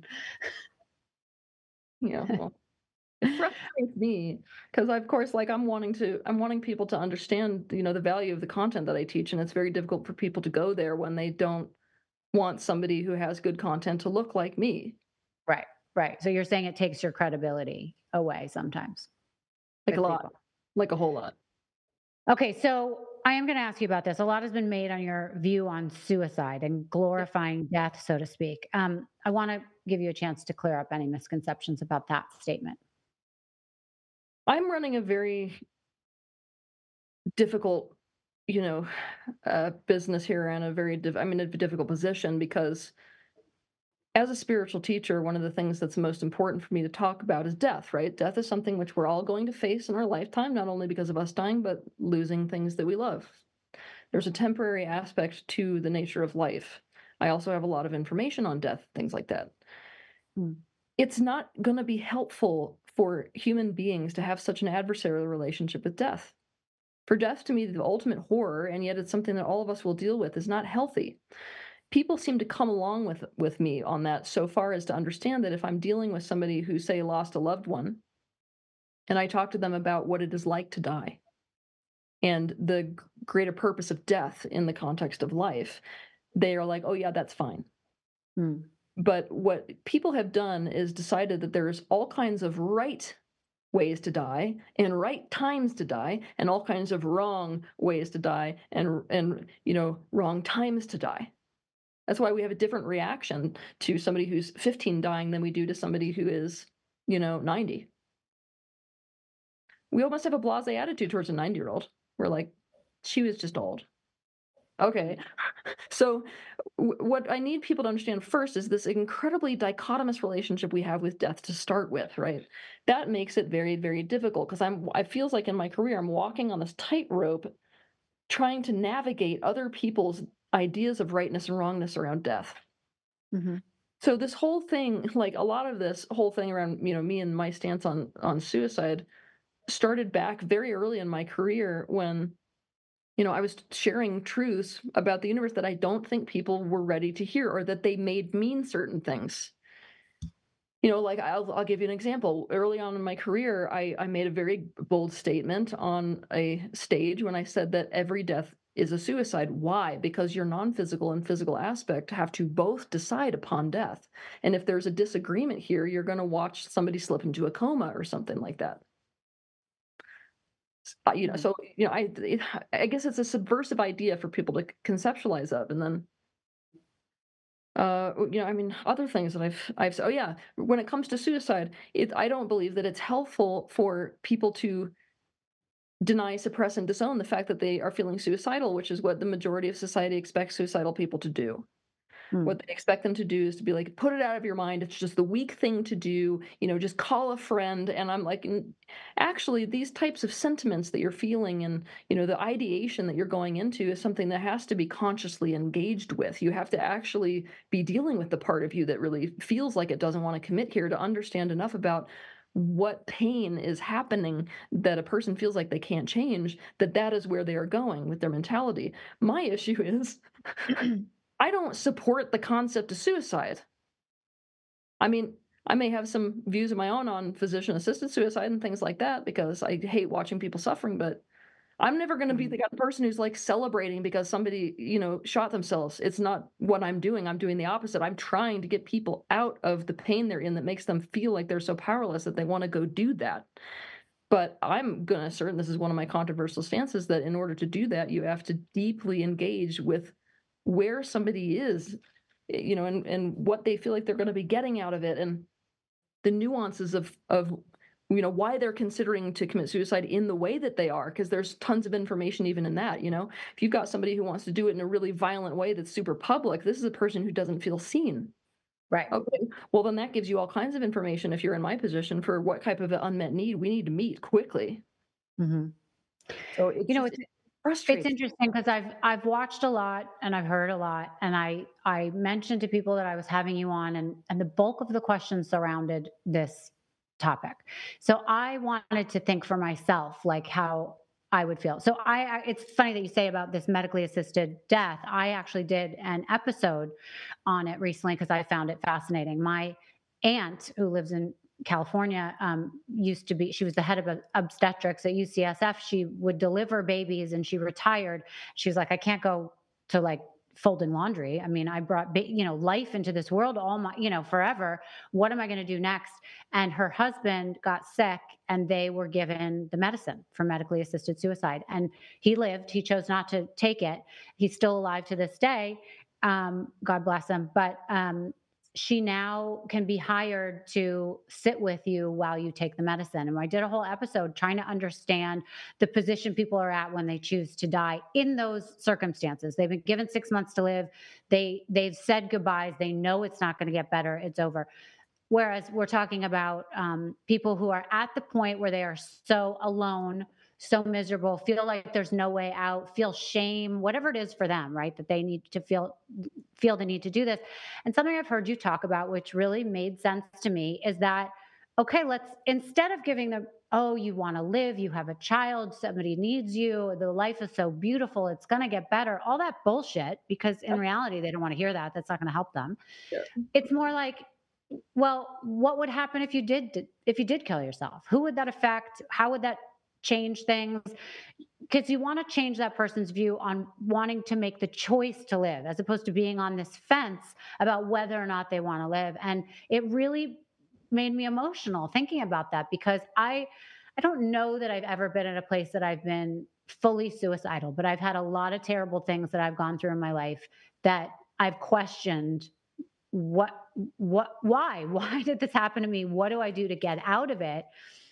well, it frustrates me because, of course, like, I'm wanting people to understand, the value of the content that I teach, and it's very difficult for people to go there when they don't want somebody who has good content to look like me, right, right. So you're saying it takes your credibility away sometimes like a with lot, people. like a whole lot. Okay, so I am going to ask you about this. A lot has been made on your view on suicide and glorifying death, so to speak. I want to give you a chance to clear up any misconceptions about that statement. I'm running a very difficult, you know, business here and I'm in a difficult position because as a spiritual teacher, one of the things that's most important for me to talk about is death, right? Death is something which we're all going to face in our lifetime, not only because of us dying, but losing things that we love. There's a temporary aspect to the nature of life. I also have a lot of information on death, things like that. Mm. It's not going to be helpful for human beings to have such an adversarial relationship with death. For death to me, the ultimate horror, and yet it's something that all of us will deal with, is not healthy. People seem to come along with me on that so far as to understand that if I'm dealing with somebody who, say, lost a loved one, and I talk to them about what it is like to die and the greater purpose of death in the context of life, they are like, oh, yeah, that's fine. Mm. But what people have done is decided that there's all kinds of right ways to die and right times to die and all kinds of wrong ways to die and wrong times to die. That's why we have a different reaction to somebody who's 15 dying than we do to somebody who is, 90. We almost have a blasé attitude towards a 90-year-old. We're like, she was just old. Okay. So what I need people to understand first is this incredibly dichotomous relationship we have with death to start with, right? That makes it very, very difficult because I feels like in my career I'm walking on this tightrope trying to navigate other people's ideas of rightness and wrongness around death. Mm-hmm. So this whole thing, like a lot of this whole thing around, me and my stance on suicide started back very early in my career when I was sharing truths about the universe that I don't think people were ready to hear or that they made mean certain things. Like I'll give you an example. Early on in my career, I made a very bold statement on a stage when I said that every death is a suicide. Why? Because your non-physical and physical aspect have to both decide upon death. And if there's a disagreement here, you're going to watch somebody slip into a coma or something like that. So I guess it's a subversive idea for people to conceptualize of, and then other things that I've oh yeah, when it comes to suicide, I don't believe that it's helpful for people to deny, suppress, and disown the fact that they are feeling suicidal, which is what the majority of society expects suicidal people to do. Mm. What they expect them to do is to be like, put it out of your mind. It's just the weak thing to do. Just call a friend. And I'm like, actually, these types of sentiments that you're feeling and, the ideation that you're going into is something that has to be consciously engaged with. You have to actually be dealing with the part of you that really feels like it doesn't want to commit here to understand enough about what pain is happening that a person feels like they can't change, that is where they are going with their mentality. My issue is I don't support the concept of suicide. I mean, I may have some views of my own on physician-assisted suicide and things like that because I hate watching people suffering, but I'm never gonna be the kind of person who's, like, celebrating because somebody, shot themselves. It's not what I'm doing. I'm doing the opposite. I'm trying to get people out of the pain they're in that makes them feel like they're so powerless that they wanna go do that. But I'm gonna assert, and this is one of my controversial stances, that in order to do that, you have to deeply engage with where somebody is, and what they feel like they're going to be getting out of it, and the nuances of why they're considering to commit suicide in the way that they are, because there's tons of information even in that. If you've got somebody who wants to do it in a really violent way that's super public, this is a person who doesn't feel seen. Right. Okay, well then that gives you all kinds of information if you're in my position for what type of an unmet need we need to meet quickly. Mm-hmm. So it's You know, just it's It's frustrating. interesting because I've watched a lot and I've heard a lot, and I mentioned to people that I was having you on, and the bulk of the questions surrounded this topic. So I wanted to think for myself, like how I would feel. So it's funny that you say about this medically assisted death. I actually did an episode on it recently because I found it fascinating. My aunt, who lives in California, used to be, she was the head of obstetrics at UCSF. She would deliver babies and she retired. She was like, I can't go to like folding laundry. I mean, I brought, life into this world all my, forever. What am I going to do next? And her husband got sick and they were given the medicine for medically assisted suicide. And he lived, he chose not to take it. He's still alive to this day. God bless him. But, she now can be hired to sit with you while you take the medicine. And I did a whole episode trying to understand the position people are at when they choose to die in those circumstances. They've been given 6 months to live. They've said goodbyes. They know it's not going to get better. It's over. Whereas we're talking about people who are at the point where they are so alone, so miserable, feel like there's no way out, feel shame, whatever it is for them, right? That they need to feel the need to do this. And something I've heard you talk about, which really made sense to me, is that okay, let's instead of giving them, oh, you want to live, you have a child, somebody needs you, the life is so beautiful, it's going to get better, all that bullshit, because in reality, they don't want to hear that. That's not going to help them. Yeah. It's more like, well, what would happen if you did kill yourself? Who would that affect? How would that change things? Because you want to change that person's view on wanting to make the choice to live as opposed to being on this fence about whether or not they want to live. And it really made me emotional thinking about that because I don't know that I've ever been in a place that I've been fully suicidal, but I've had a lot of terrible things that I've gone through in my life that I've questioned what why did this happen to me? What do I do to get out of it?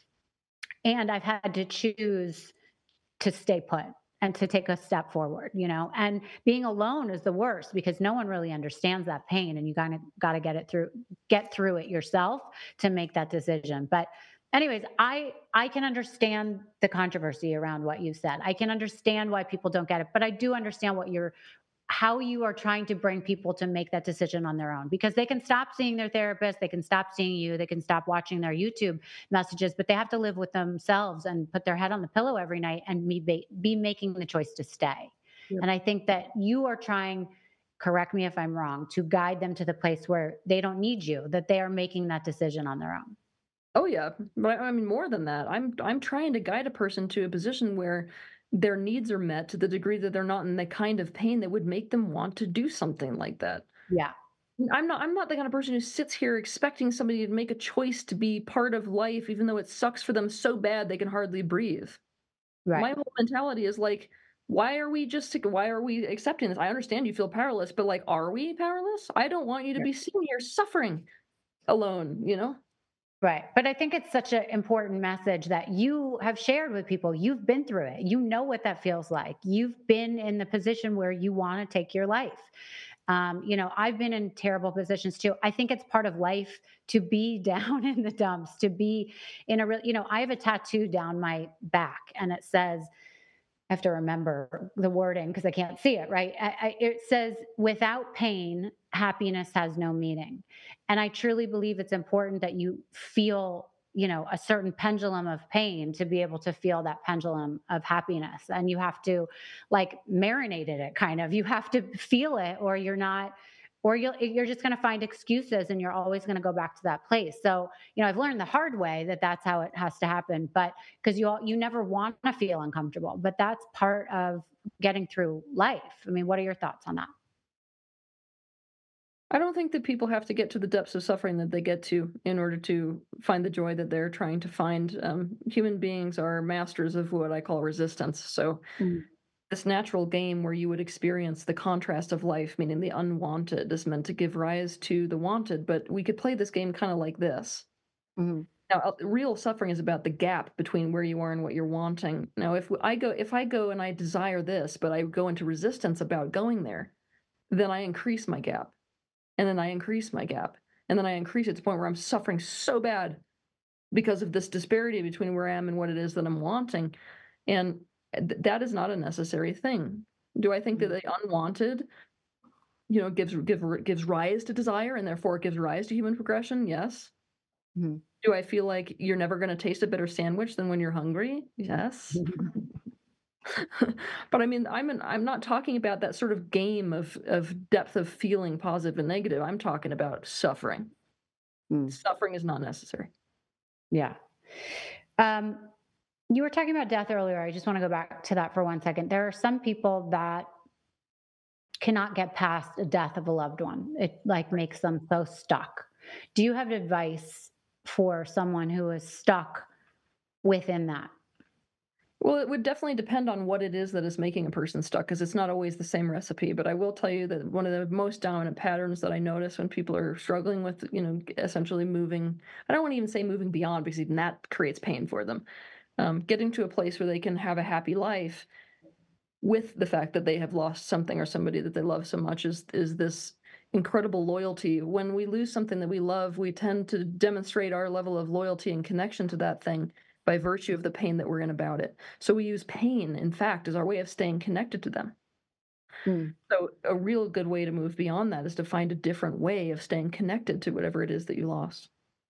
And I've had to choose to stay put and to take a step forward, and being alone is the worst because no one really understands that pain and you kind of got to get through it yourself to make that decision. But anyways, I can understand the controversy around what you said. I can understand why people don't get it, but I do understand how you are trying to bring people to make that decision on their own because they can stop seeing their therapist, they can stop seeing you, they can stop watching their YouTube messages, but they have to live with themselves and put their head on the pillow every night and be making the choice to stay. Yeah. And I think that you are trying, correct me if I'm wrong, to guide them to the place where they don't need you, that they are making that decision on their own. Oh yeah, but I mean more than that. I'm trying to guide a person to a position where their needs are met to the degree that they're not in the kind of pain that would make them want to do something like that. Yeah. I'm not the kind of person who sits here expecting somebody to make a choice to be part of life even though it sucks for them so bad they can hardly breathe. Right. My whole mentality is like, why are we accepting this? I understand you feel powerless, but like, are we powerless? I don't want you to Yeah. be sitting here suffering alone. Right. But I think it's such an important message that you have shared with people. You've been through it. You know what that feels like. You've been in the position where you want to take your life. I've been in terrible positions too. I think it's part of life to be down in the dumps, to be in a real, I have a tattoo down my back and it says, I have to remember the wording because I can't see it, right? It says, without pain, happiness has no meaning. And I truly believe it's important that you feel, a certain pendulum of pain to be able to feel that pendulum of happiness. And you have to like marinate in it kind of. You have to feel it or you're not, or you're just going to find excuses and you're always going to go back to that place. So, I've learned the hard way that that's how it has to happen, but because you never want to feel uncomfortable, but that's part of getting through life. I mean, what are your thoughts on that? I don't think that people have to get to the depths of suffering that they get to in order to find the joy that they're trying to find. Human beings are masters of what I call resistance. So, Mm. this natural game where you would experience the contrast of life, meaning the unwanted, is meant to give rise to the wanted. But we could play this game kind of like this. Mhm. Now, real suffering is about the gap between where you are and what you're wanting. Now, if I go and I desire this, but I go into resistance about going there, then I increase my gap. And then I increase my gap. And then I increase it to the point where I'm suffering so bad because of this disparity between where I am and what it is that I'm wanting. And that is not a necessary thing. Do I think that Mhm. the unwanted, gives rise to desire and therefore it gives rise to human progression? Yes. Mhm. Do I feel like you're never going to taste a better sandwich than when you're hungry? Yes. But I mean, I'm not talking about that sort of game of depth of feeling positive and negative. I'm talking about suffering. Mm. Suffering is not necessary. Yeah. Um, you were talking about death earlier. I just want to go back to that for 1 second. There are some people that cannot get past the death of a loved one. It like makes them so stuck. Do you have advice for someone who is stuck within that? Well, it would definitely depend on what it is that is making a person stuck, because it's not always the same recipe. But I will tell you that one of the most dominant patterns that I notice when people are struggling with, essentially moving, I don't want to even say moving beyond, because even that creates pain for them. Getting to a place where they can have a happy life with the fact that they have lost something or somebody that they love so much is this incredible loyalty. When we lose something that we love, we tend to demonstrate our level of loyalty and connection to that thing by virtue of the pain that we're in about it. So we use pain, in fact, as our way of staying connected to them. Mm, So a real good way to move beyond that is to find a different way of staying connected to whatever it is that you lost.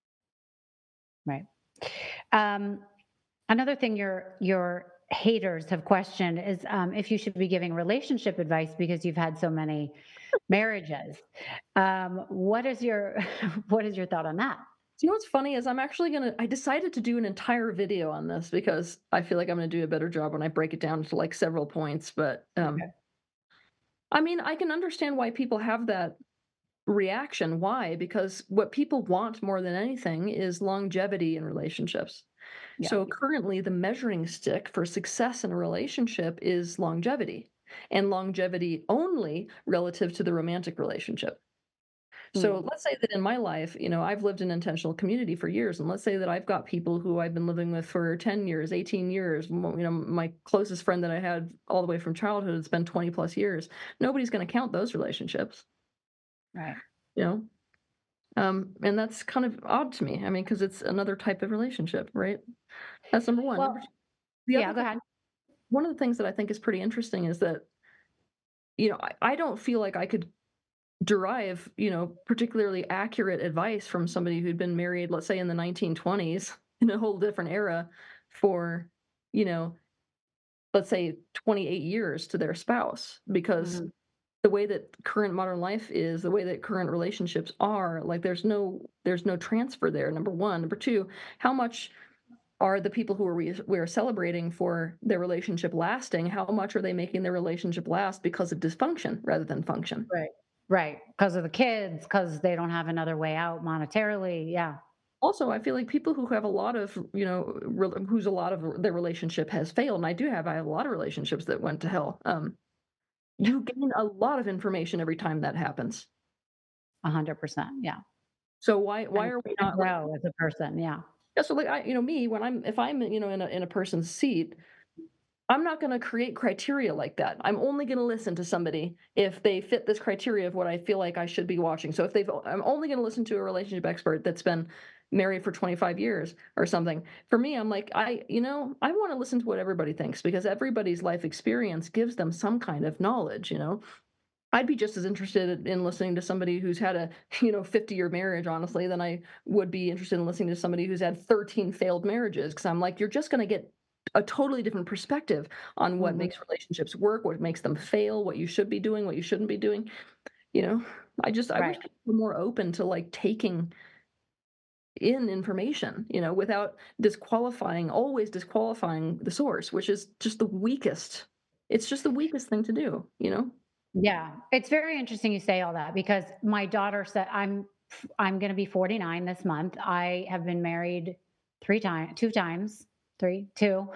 right. Um, Another thing your haters have questioned is if you should be giving relationship advice because you've had so many marriages. What is your what is your thought on that? So you know what's funny is I decided to do an entire video on this because I feel like I'm gonna do a better job when I break it down to like several points. But Okay. I mean, I can understand why people have that reaction. Why? Because what people want more than anything is longevity in relationships. Yeah. So currently, the measuring stick for success in a relationship is longevity, and longevity only relative to the romantic relationship. So Mm, let's say that in my life, I've lived in intentional community for years, and let's say that I've got people who I've been living with for 10 years, 18 years. My closest friend that I had all the way from childhood, it's been 20 plus years. Nobody's going to count those relationships, right. you know? And that's kind of odd to me. I mean, because it's another type of relationship, right? That's number one. Well, Number two, the yeah, other go thing, ahead. one of the things that I think is pretty interesting is that, I don't feel like I could derive, particularly accurate advice from somebody who'd been married, let's say in the 1920s, in a whole different era for, you know, let's say 28 years to their spouse, because Mhm. the way that current modern life is, the way that current relationships are, like there's no transfer there. Number one. Number two, how much are the people who are we're celebrating for their relationship lasting, how much are they making their relationship last because of dysfunction rather than function? Right. Right. Because of the kids, because they don't have another way out monetarily. Yeah. Also, I feel like people who have a lot of, whose a lot of their relationship has failed, and I have a lot of relationships that went to hell. You gain a lot of information every time that happens. 100%. Yeah. So why And are we to not like, grow as a person. Yeah. yeah, so like me, when if I'm, in a person's seat, I'm not going to create criteria like that. I'm only going to listen to somebody if they fit this criteria of what I feel like I should be watching. So I'm only going to listen to a relationship expert that's been married for 25 years or something. For me, I'm like, I want to listen to what everybody thinks because everybody's life experience gives them some kind of knowledge. I'd be just as interested in listening to somebody who's had a, 50-year marriage, honestly, than I would be interested in listening to somebody who's had 13 failed marriages. Because I'm like, you're just going to get a totally different perspective on what Mhm. makes relationships work, what makes them fail, what you should be doing, what you shouldn't be doing. You know, I wish Right. people were more open to like taking in information, without always disqualifying the source, which is just the weakest. It's just the weakest thing to do. Yeah, it's very interesting you say all that because my daughter said I'm going to be 49 this month. I have been married 3 times, 2 times, three, two.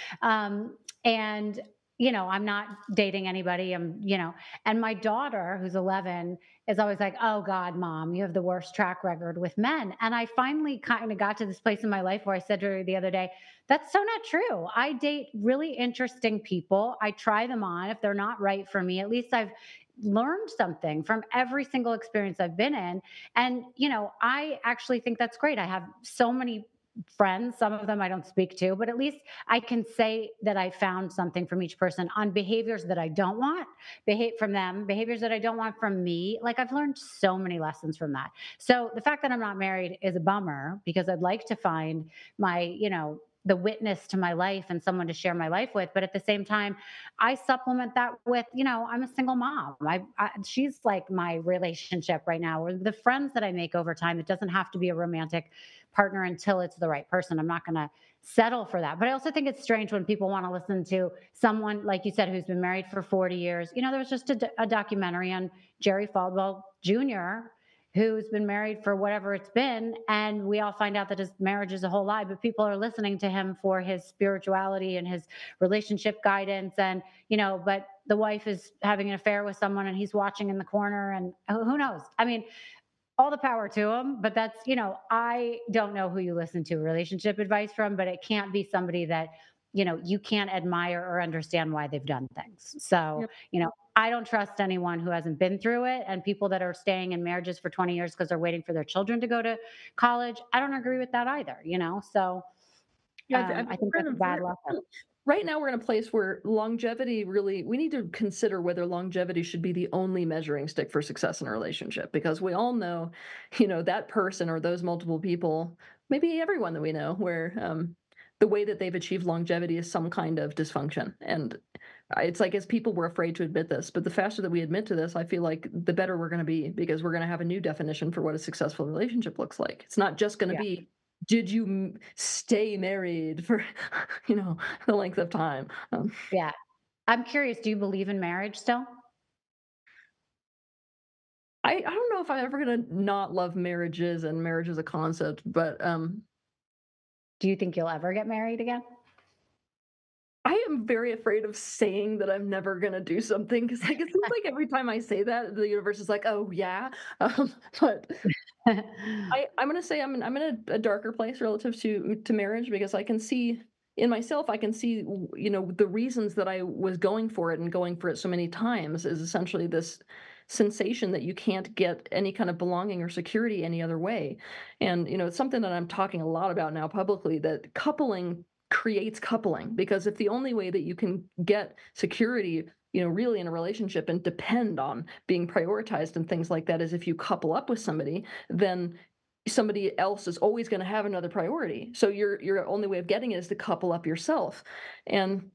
And I'm not dating anybody. And my daughter, who's 11, is always like, "Oh God, mom, you have the worst track record with men." And I finally kind of got to this place in my life where I said to her the other day, "That's so not true. I date really interesting people. I try them on. If they're not right for me, at least I've learned something from every single experience I've been in." And, I actually think that's great. I have so many friends, some of them I don't speak to, but at least I can say that I found something from each person on behaviors that I don't want behave from them, behaviors that I don't want from me. Like I've learned so many lessons from that. So the fact that I'm not married is a bummer because I'd like to find my, the witness to my life and someone to share my life with. But at the same time, I supplement that with, I'm a single mom. She's like my relationship right now, or the friends that I make over time. It doesn't have to be a romantic partner until it's the right person. I'm not going to settle for that. But I also think it's strange when people want to listen to someone, like you said, who's been married for 40 years. There was just a documentary on Jerry Falwell Jr., who's been married for whatever it's been. And we all find out that his marriage is a whole lie, but people are listening to him for his spirituality and his relationship guidance. And, but the wife is having an affair with someone and he's watching in the corner and who knows? I mean, all the power to them, but that's, I don't know who you listen to relationship advice from, but it can't be somebody that, you can't admire or understand why they've done things. So, I don't trust anyone who hasn't been through it, and people that are staying in marriages for 20 years because they're waiting for their children to go to college. I don't agree with that either, so Yeah, I think we're that's in a a bad very lesson. right now we're in a place where longevity really we need to consider whether longevity should be the only measuring stick for success in a relationship because we all know, that person or those multiple people, maybe everyone that we know, where the way that they've achieved longevity is some kind of dysfunction. And it's like as people we're afraid to admit this, but the faster that we admit to this, I feel like the better we're going to be because we're going to have a new definition for what a successful relationship looks like. It's not just going to Yeah. be did you stay married for the length of time. Yeah. I'm curious, do you believe in marriage still? I don't know if I'm ever gonna not love marriages and marriage as a concept, but Do you think you'll ever get married again? I am very afraid of saying that I'm never gonna do something because like it seems like every time I say that, the universe is like, "Oh yeah," but I'm gonna say I'm in a darker place relative to marriage because I can see in myself, I can see the reasons that I was going for it and going for it so many times is essentially this sensation that you can't get any kind of belonging or security any other way. And it's something that I'm talking a lot about now publicly that coupling creates coupling because if the only way that you can get security really in a relationship and depend on being prioritized and things like that is if you couple up with somebody then somebody else is always going to have another priority. So your only way of getting it is to couple up yourself. And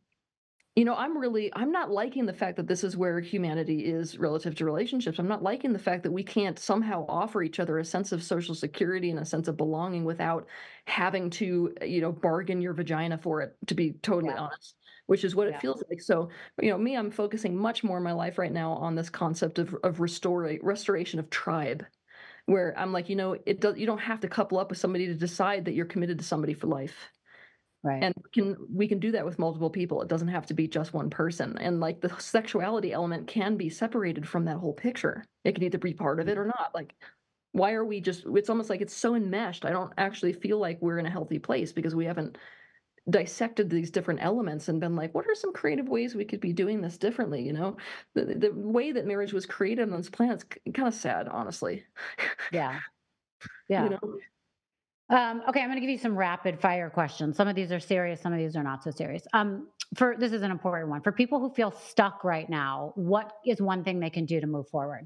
I'm not liking the fact that this is where humanity is relative to relationships. I'm not liking the fact that we can't somehow offer each other a sense of social security and a sense of belonging without having to, bargain your vagina for it, to be totally Yeah. honest, which is what it Yeah. feels like. So, me, I'm focusing much more in my life right now on this concept of restoration of tribe where I'm like, you don't have to couple up with somebody to decide that you're committed to somebody for life. Right. And we can do that with multiple people. It doesn't have to be just one person. And like the sexuality element can be separated from that whole picture. It can either be part of it or not. Like, why are we just it's almost like it's so enmeshed. I don't actually feel like we're in a healthy place because we haven't dissected these different elements and been like, what are some creative ways we could be doing this differently? The way that marriage was created on this planet's kind of sad, honestly. Yeah. you Yeah. know Okay, I'm going to give you some rapid fire questions. Some of these are serious, some of these are not so serious. For this is an important one. For people who feel stuck right now, what is one thing they can do to move forward?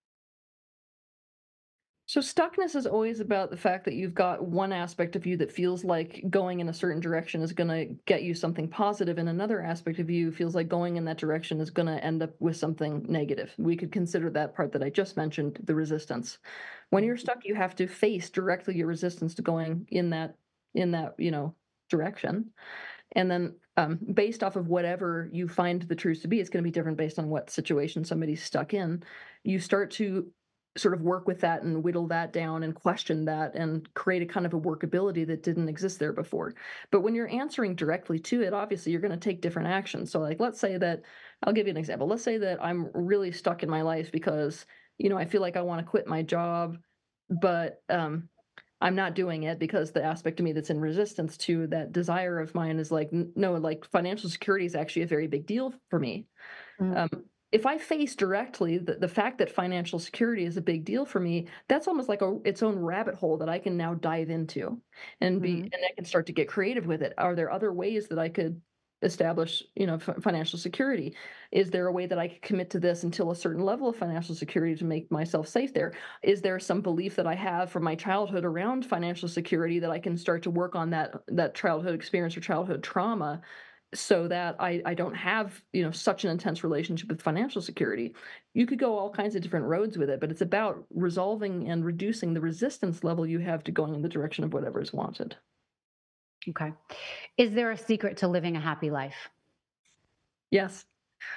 So stuckness is always about the fact that you've got one aspect of you that feels like going in a certain direction is going to get you something positive, and another aspect of you feels like going in that direction is going to end up with something negative. We could consider that part that I just mentioned, the resistance. When you're stuck, you have to face directly your resistance to going in that direction, and then based off of whatever you find the truth to be, it's going to be different based on what situation somebody's stuck in. You start to sort of work with that and whittle that down and question that and create a kind of a workability that didn't exist there before. But when you're answering directly to it, obviously you're going to take different actions. So like let's say that I'll give you an example. Let's say that I'm really stuck in my life because I feel like I want to quit my job, but I'm not doing it because the aspect of me that's in resistance to that desire of mine is like, no, like financial security is actually a very big deal for me. Mm, Um, if I face directly the fact that financial security is a big deal for me, that's almost like its own rabbit hole that I can now dive into mhm. and I can start to get creative with it. Are there other ways that I could establish, financial security? Is there a way that I could commit to this until a certain level of financial security to make myself safe there? Is there some belief that I have from my childhood around financial security that I can start to work on that childhood experience or childhood trauma so that I don't have, such an intense relationship with financial security? You could go all kinds of different roads with it, but it's about resolving and reducing the resistance level you have to going in the direction of whatever is wanted. Okay. Is there a secret to living a happy life? Yes.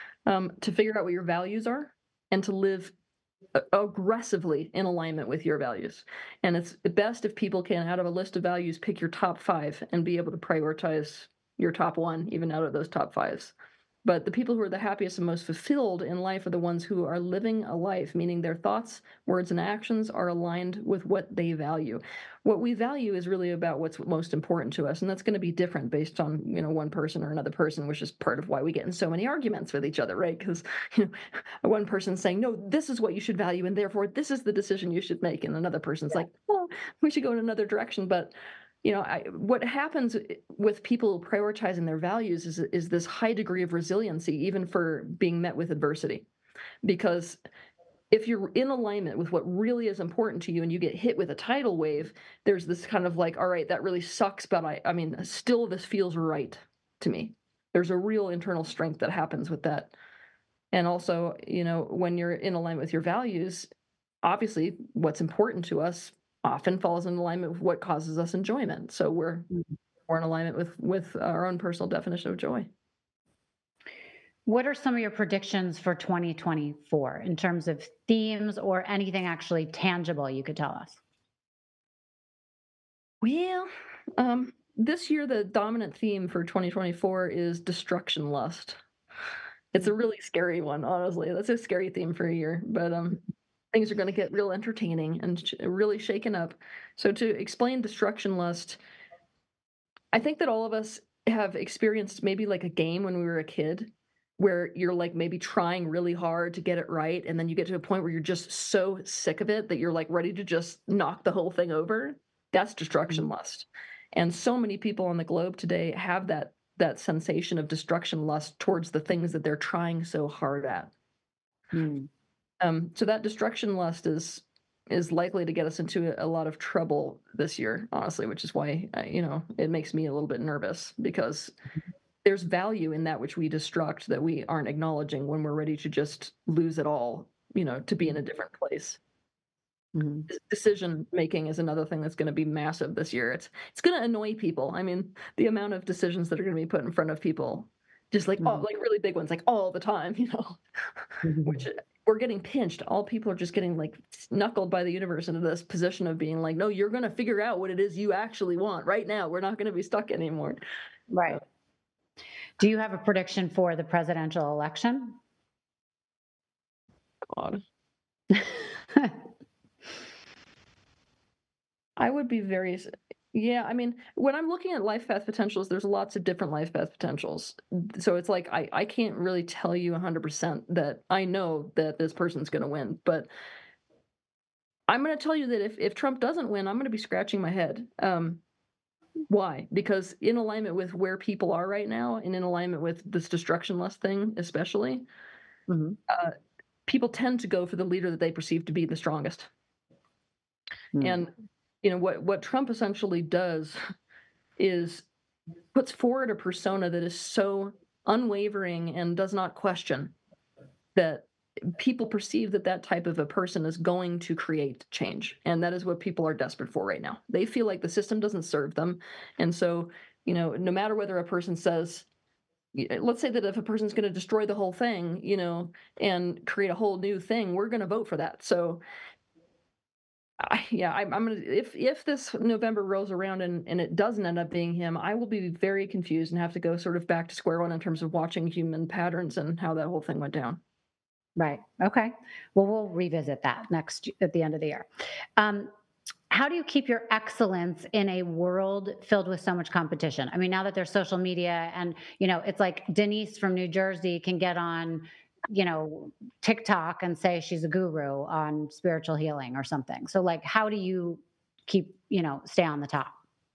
To figure out what your values are and to live aggressively in alignment with your values. And it's best if people can, out of a list of values, pick your top five and be able to prioritize your top one, even out of those top fives. But the people who are the happiest and most fulfilled in life are the ones who are living a life, meaning their thoughts, words, and actions are aligned with what they value. What we value is really about what's most important to us, and that's going to be different based on one person or another person, which is part of why we get in so many arguments with each other, right? Because one person's saying, no, this is what you should value, and therefore this is the decision you should make, and another person's like, well, we should go in another direction. But what happens with people prioritizing their values is this high degree of resiliency, even for being met with adversity. Because if you're in alignment with what really is important to you and you get hit with a tidal wave, there's this kind of like, all right, that really sucks, but I mean, still this feels right to me. There's a real internal strength that happens with that. And also, when you're in alignment with your values, obviously what's important to us often falls in alignment with what causes us enjoyment. So we're in alignment with our own personal definition of joy. What are some of your predictions for 2024 in terms of themes or anything actually tangible you could tell us? Well, this year the dominant theme for 2024 is destruction lust. It's a really scary one, honestly. That's a scary theme for a year, but things are going to get real entertaining and really shaken up. So to explain destruction lust, I think that all of us have experienced maybe like a game when we were a kid where you're like maybe trying really hard to get it right, and then you get to a point where you're just so sick of it that you're like ready to just knock the whole thing over. That's destruction lust. And so many people on the globe today have that sensation of destruction lust towards the things that they're trying so hard at. So that destruction lust is likely to get us into a lot of trouble this year, honestly, which is why it makes me a little bit nervous, because there's value in that which we destruct that we aren't acknowledging when we're ready to just lose it all, to be in a different place. Decision making is another thing that's going to be massive this year. It's going to annoy people. I mean, the amount of decisions that are going to be put in front of people, just like like really big ones, like all the time, which we're getting pinched. All people are just getting like knuckled by the universe into this position of being like, no, you're going to figure out what it is you actually want right now. We're not going to be stuck anymore. Right. Do you have a prediction for the presidential election? God. I would be I mean, when I'm looking at life path potentials, there's lots of different life path potentials. So it's like, I can't really tell you 100% that I know that this person's going to win, but I'm going to tell you that if Trump doesn't win, I'm going to be scratching my head. Why? Because in alignment with where people are right now, and in alignment with this destruction lust thing, especially, people tend to go for the leader that they perceive to be the strongest. And what Trump essentially does is puts forward a persona that is so unwavering and does not question that people perceive that type of a person is going to create change. And that is what people are desperate for right now. They feel like the system doesn't serve them. And so, no matter whether a person says, let's say that if a person's going to destroy the whole thing, and create a whole new thing, we're going to vote for that. So I'm gonna, if this November rolls around and it doesn't end up being him, I will be very confused and have to go sort of back to square one in terms of watching human patterns and how that whole thing went down. Right. Okay. Well, we'll revisit that at the end of the year. How do you keep your excellence in a world filled with so much competition? I mean, now that there's social media and, it's like Denise from New Jersey can get on TikTok and say she's a guru on spiritual healing or something. So like, how do you keep, stay on the top?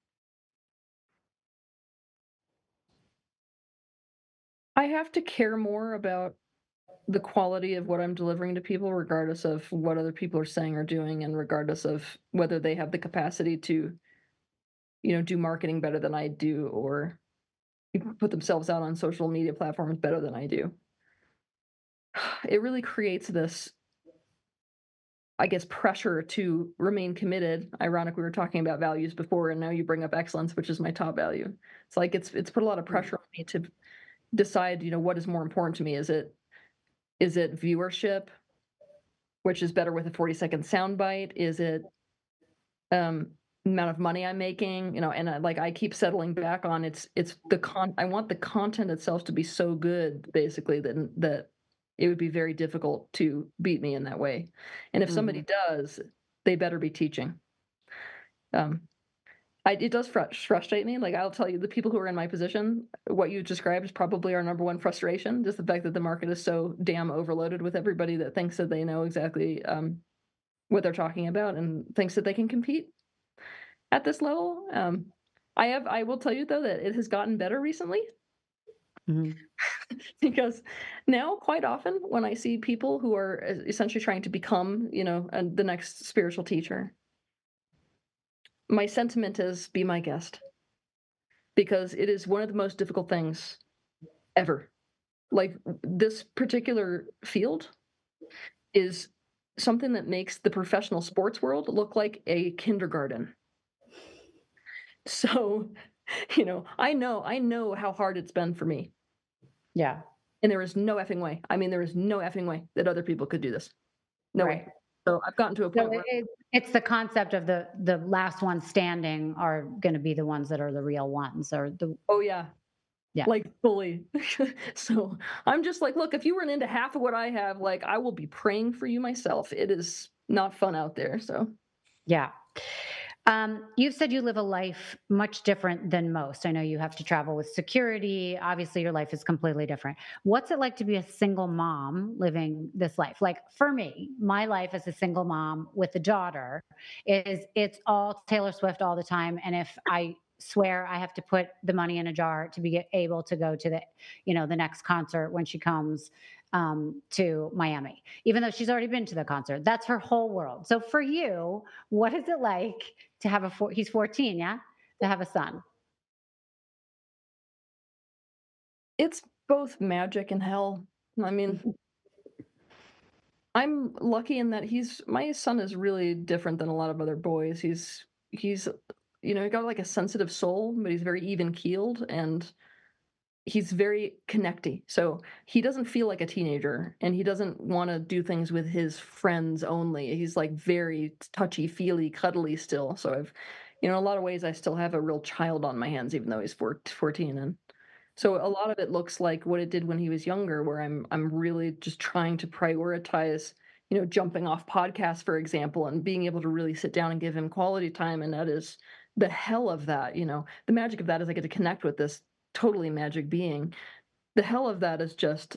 I have to care more about the quality of what I'm delivering to people, regardless of what other people are saying or doing, and regardless of whether they have the capacity to, do marketing better than I do, or put themselves out on social media platforms better than I do. It really creates this, I guess, pressure to remain committed. Ironic, we were talking about values before, and now you bring up excellence, which is my top value. It's like it's put a lot of pressure on me to decide, what is more important to me. Is it viewership, which is better with a 40-second soundbite? Is it amount of money I'm making? And I keep settling back on it's I want the content itself to be so good, basically, that it would be very difficult to beat me in that way. And if somebody does, they better be teaching. It does frustrate me. Like, I'll tell you, the people who are in my position, what you described is probably our number one frustration, just the fact that the market is so damn overloaded with everybody that thinks that they know exactly what they're talking about and thinks that they can compete at this level. I will tell you though that it has gotten better recently Mhm. because now quite often when I see people who are essentially trying to become, the next spiritual teacher, my sentiment is be my guest because it is one of the most difficult things ever. Like this particular field is something that makes the professional sports world look like a kindergarten. So, I know how hard it's been for me. Yeah. And there is no effing way. I mean, there is no effing way that other people could do this. No way. Right. So I've gotten to a So point where, it's the concept of the last ones standing are going to be the ones that are the real ones, or the oh yeah, yeah. like fully. So I'm just like, look, if you run into half of what I have, like I will be praying for you myself. It is not fun out there. So Yeah. You've said you live a life much different than most. I know you have to travel with security. Obviously, your life is completely different. What's it like to be a single mom living this life? Like for me, my life as a single mom with a daughter is it's all Taylor Swift all the time. And if I swear I have to put the money in a jar to be able to go to the next concert when she comes to Miami, even though she's already been to the concert. That's her whole world. So for you, what is it like to have he's 14, yeah? To have a son. it's both magic and hell. I mean, I'm lucky in that my son is really different than a lot of other boys. He's he got like a sensitive soul, but he's very even keeled and he's very connecty. So he doesn't feel like a teenager and he doesn't want to do things with his friends only. He's like very touchy feely, cuddly still. So in a lot of ways, I still have a real child on my hands, even though he's 14. And so a lot of it looks like what it did when he was younger, where I'm really just trying to prioritize, jumping off podcasts, for example, and being able to really sit down and give him quality time. And that is the hell of that. The magic of that is I get to connect with this totally magic being. The hell of that is just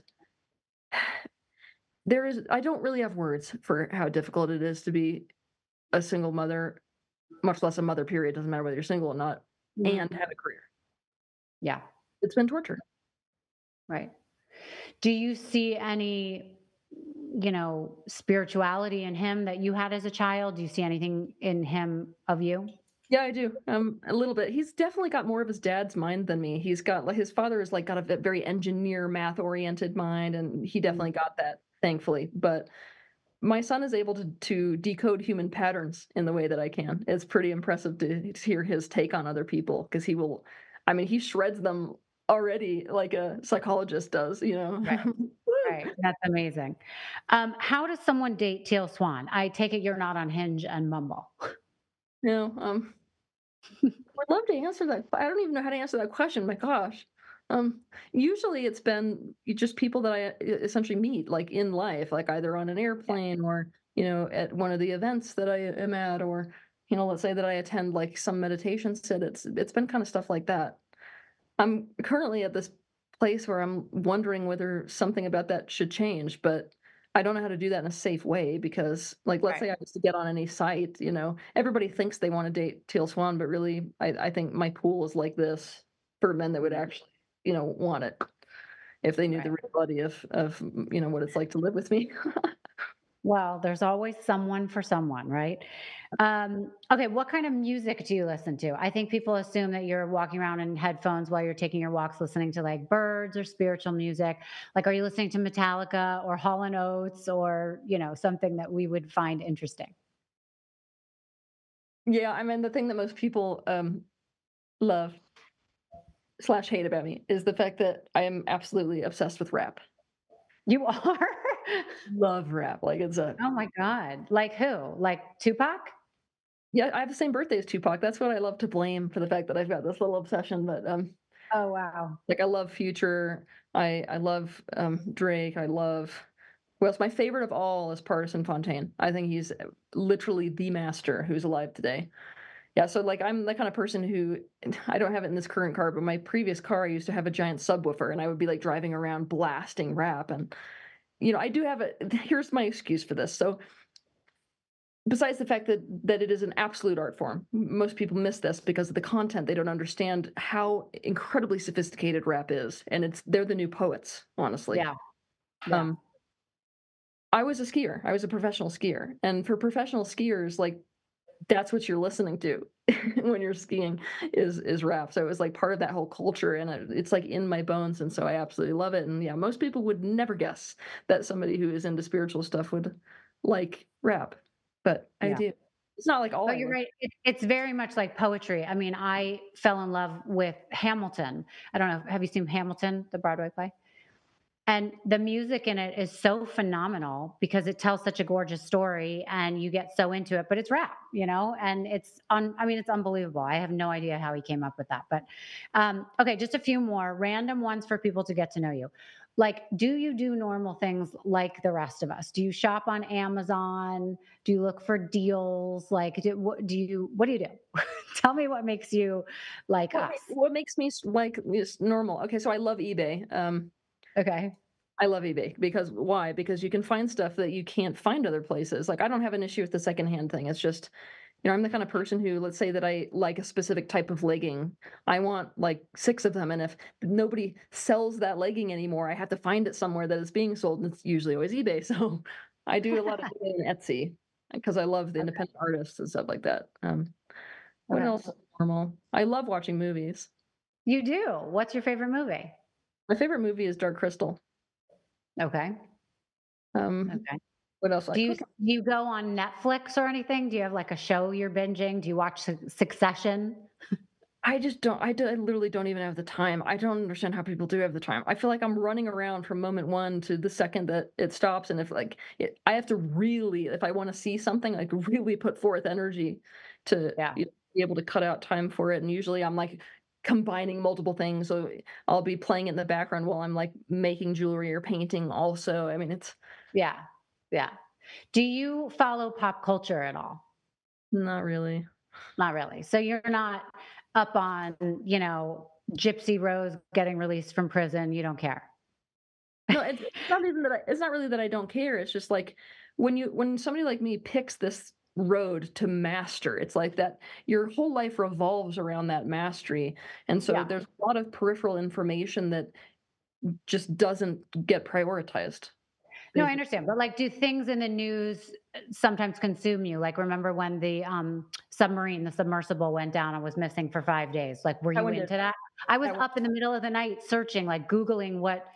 I don't really have words for how difficult it is to be a single mother, much less a mother, period. Doesn't matter whether you're single or not, Mhm. and have a career. Yeah, It's been torture. right. Do you see any, spirituality in him that you had as a child? Do you see anything in him of you? Yeah, I do. A little bit. He's definitely got more of his dad's mind than me. He's got like his father is like got a very engineer, math oriented mind, and he Mhm. definitely got that, thankfully. But my son is able to decode human patterns in the way that I can. It's pretty impressive to hear his take on other people because I mean, he shreds them already like a psychologist does, you know. Right, right. That's amazing. How does someone date Teal Swan? I take it you're not on Hinge and Mumble. You know, would love to answer that. I don't even know how to answer that question. My gosh. Um, Usually it's been just people that I essentially meet like in life, like either on an airplane or, at one of the events that I am at, or, let's say that I attend like some meditation sit. It's been kind of stuff like that. I'm currently at this place where I'm wondering whether something about that should change, but I don't know how to do that in a safe way because, like, let's Right, say I was to get on any site, everybody thinks they want to date Teal Swan, but really, I think my pool is like this for men that would actually, want it if they knew the right. reality of what it's like to live with me. Well, there's always someone for someone, right? Okay, what kind of music do you listen to? I think people assume that you're walking around in headphones while you're taking your walks, listening to like birds or spiritual music. Like, are you listening to Metallica or Hall and Oates or something that we would find interesting? Yeah, I mean the thing that most people love slash hate about me is the fact that I am absolutely obsessed with rap. You are? Love rap. Like it's a Oh my God! Like who? Like Tupac? Yeah, I have the same birthday as Tupac. That's what I love to blame for the fact that I've got this little obsession. But Oh wow! like I love Future. I love Drake. I love well, it's my favorite of all is Partisan Fontaine. I think he's literally the master who's alive today. Yeah, so like I'm the kind of person who I don't have it in this current car, but my previous car I used to have a giant subwoofer and I would be like driving around blasting rap and I do have a here's my excuse for this. So besides the fact that it is an absolute art form. Most people miss this because of the content. They don't understand how incredibly sophisticated rap is, and they're the new poets, honestly. Yeah. Yeah. Um, I was a skier. I was a professional skier, and for professional skiers, like that's what you're listening to when you're skiing is rap. So it was like part of that whole culture, and it's like in my bones, and so I absolutely love it. And yeah, most people would never guess that somebody who is into spiritual stuff would like rap, but I Yeah. do. It's not like all But I you're listen. right. It's very much like poetry. I mean, I fell in love with Hamilton. I don't know. Have you seen Hamilton, the Broadway play? And the music in it is so phenomenal because it tells such a gorgeous story and you get so into it, but it's rap, and I mean, it's unbelievable. I have no idea how he came up with that. But okay, just a few more random ones for people to get to know you. Like, do you do normal things like the rest of us? Do you shop on Amazon? Do you look for deals? Like, what do you do? Tell me what makes you like us. What makes me like is normal? Okay, so I love eBay. Okay. I love eBay because why? Because you can find stuff that you can't find other places. Like I don't have an issue with the secondhand thing. It's just, I'm the kind of person who, let's say that I like a specific type of legging. I want like 6 of them, and if nobody sells that legging anymore, I have to find it somewhere that it's being sold, and it's usually always eBay. So I do a lot of eBay and Etsy because I love the Okay. independent artists and stuff like that. What Okay. else is normal? I love watching movies. You do. What's your favorite movie? My favorite movie is Dark Crystal. Okay. Um, Okay. what else? I Do you cook. do you go on Netflix or anything? Do you have like a show you're binging? Do you watch Succession? I just don't. I literally don't even have the time. I don't understand how people do have the time. I feel like I'm running around from moment one to the second that it stops, and if like I have to really, if I want to see something, like really put forth energy to Yeah. be able to cut out time for it. And usually, I'm like combining multiple things, so I'll be playing it in the background while I'm like making jewelry or painting. Also, I mean, it's Yeah. Yeah. Do you follow pop culture at all? not really. Not really. So you're not up on, Gypsy Rose getting released from prison. You don't care. No, it's not even that it's not really that I don't care. It's just like when somebody like me picks this road to master, it's like that your whole life revolves around that mastery. And so Yeah. there's a lot of peripheral information that just doesn't get prioritized. No, I Basically. understand. But like, do things in the news sometimes consume you? Like, remember when the submarine, the submersible went down and was missing for 5 days? Like, were That you one did. into that? I was That one, up in the middle of the night searching, like Googling what,